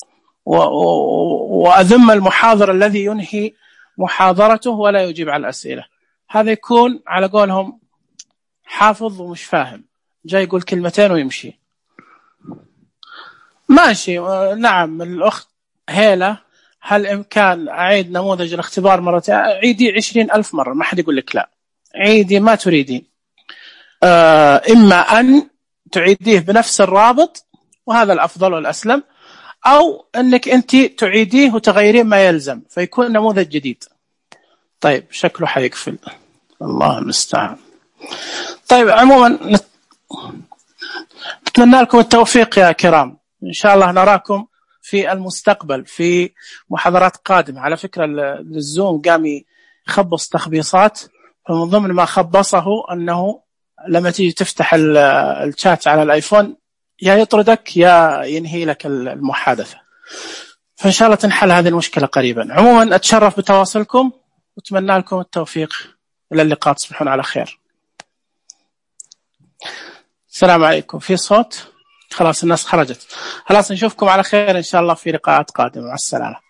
وأذم المحاضر الذي ينهي محاضرته ولا يجيب على الأسئلة. هذا يكون على قولهم حافظ ومش فاهم، جاي يقول كلمتين ويمشي. ماشي. نعم الأخت هيلة هل إمكان أعيد نموذج الاختبار مرتين؟ عيدي عشرين ألف مرة، ما حد يقول لك لا، عيدي ما تريدين. آه إما أن تعيديه بنفس الرابط وهذا الأفضل والأسلم، أو أنك أنت تعيديه وتغيرين ما يلزم فيكون نموذج جديد. طيب شكله حيقفل، الله المستعان. طيب عموما نتمنى لكم التوفيق يا كرام، إن شاء الله نراكم في المستقبل في محاضرات قادمة. على فكرة الزوم قام يخبص تخبيصات، فمن ضمن ما خبصه أنه لما تيجي تفتح الشات على الآيفون يا يطردك يا ينهي لك المحادثة، فإن شاء الله تنحل هذه المشكلة قريبا. عموما أتشرف بتواصلكم وأتمنى لكم التوفيق، إلى اللقاء، تصبحون على خير. السلام عليكم. في صوت؟ خلاص الناس خرجت، خلاص نشوفكم على خير إن شاء الله في لقاءات قادمة. مع السلامة.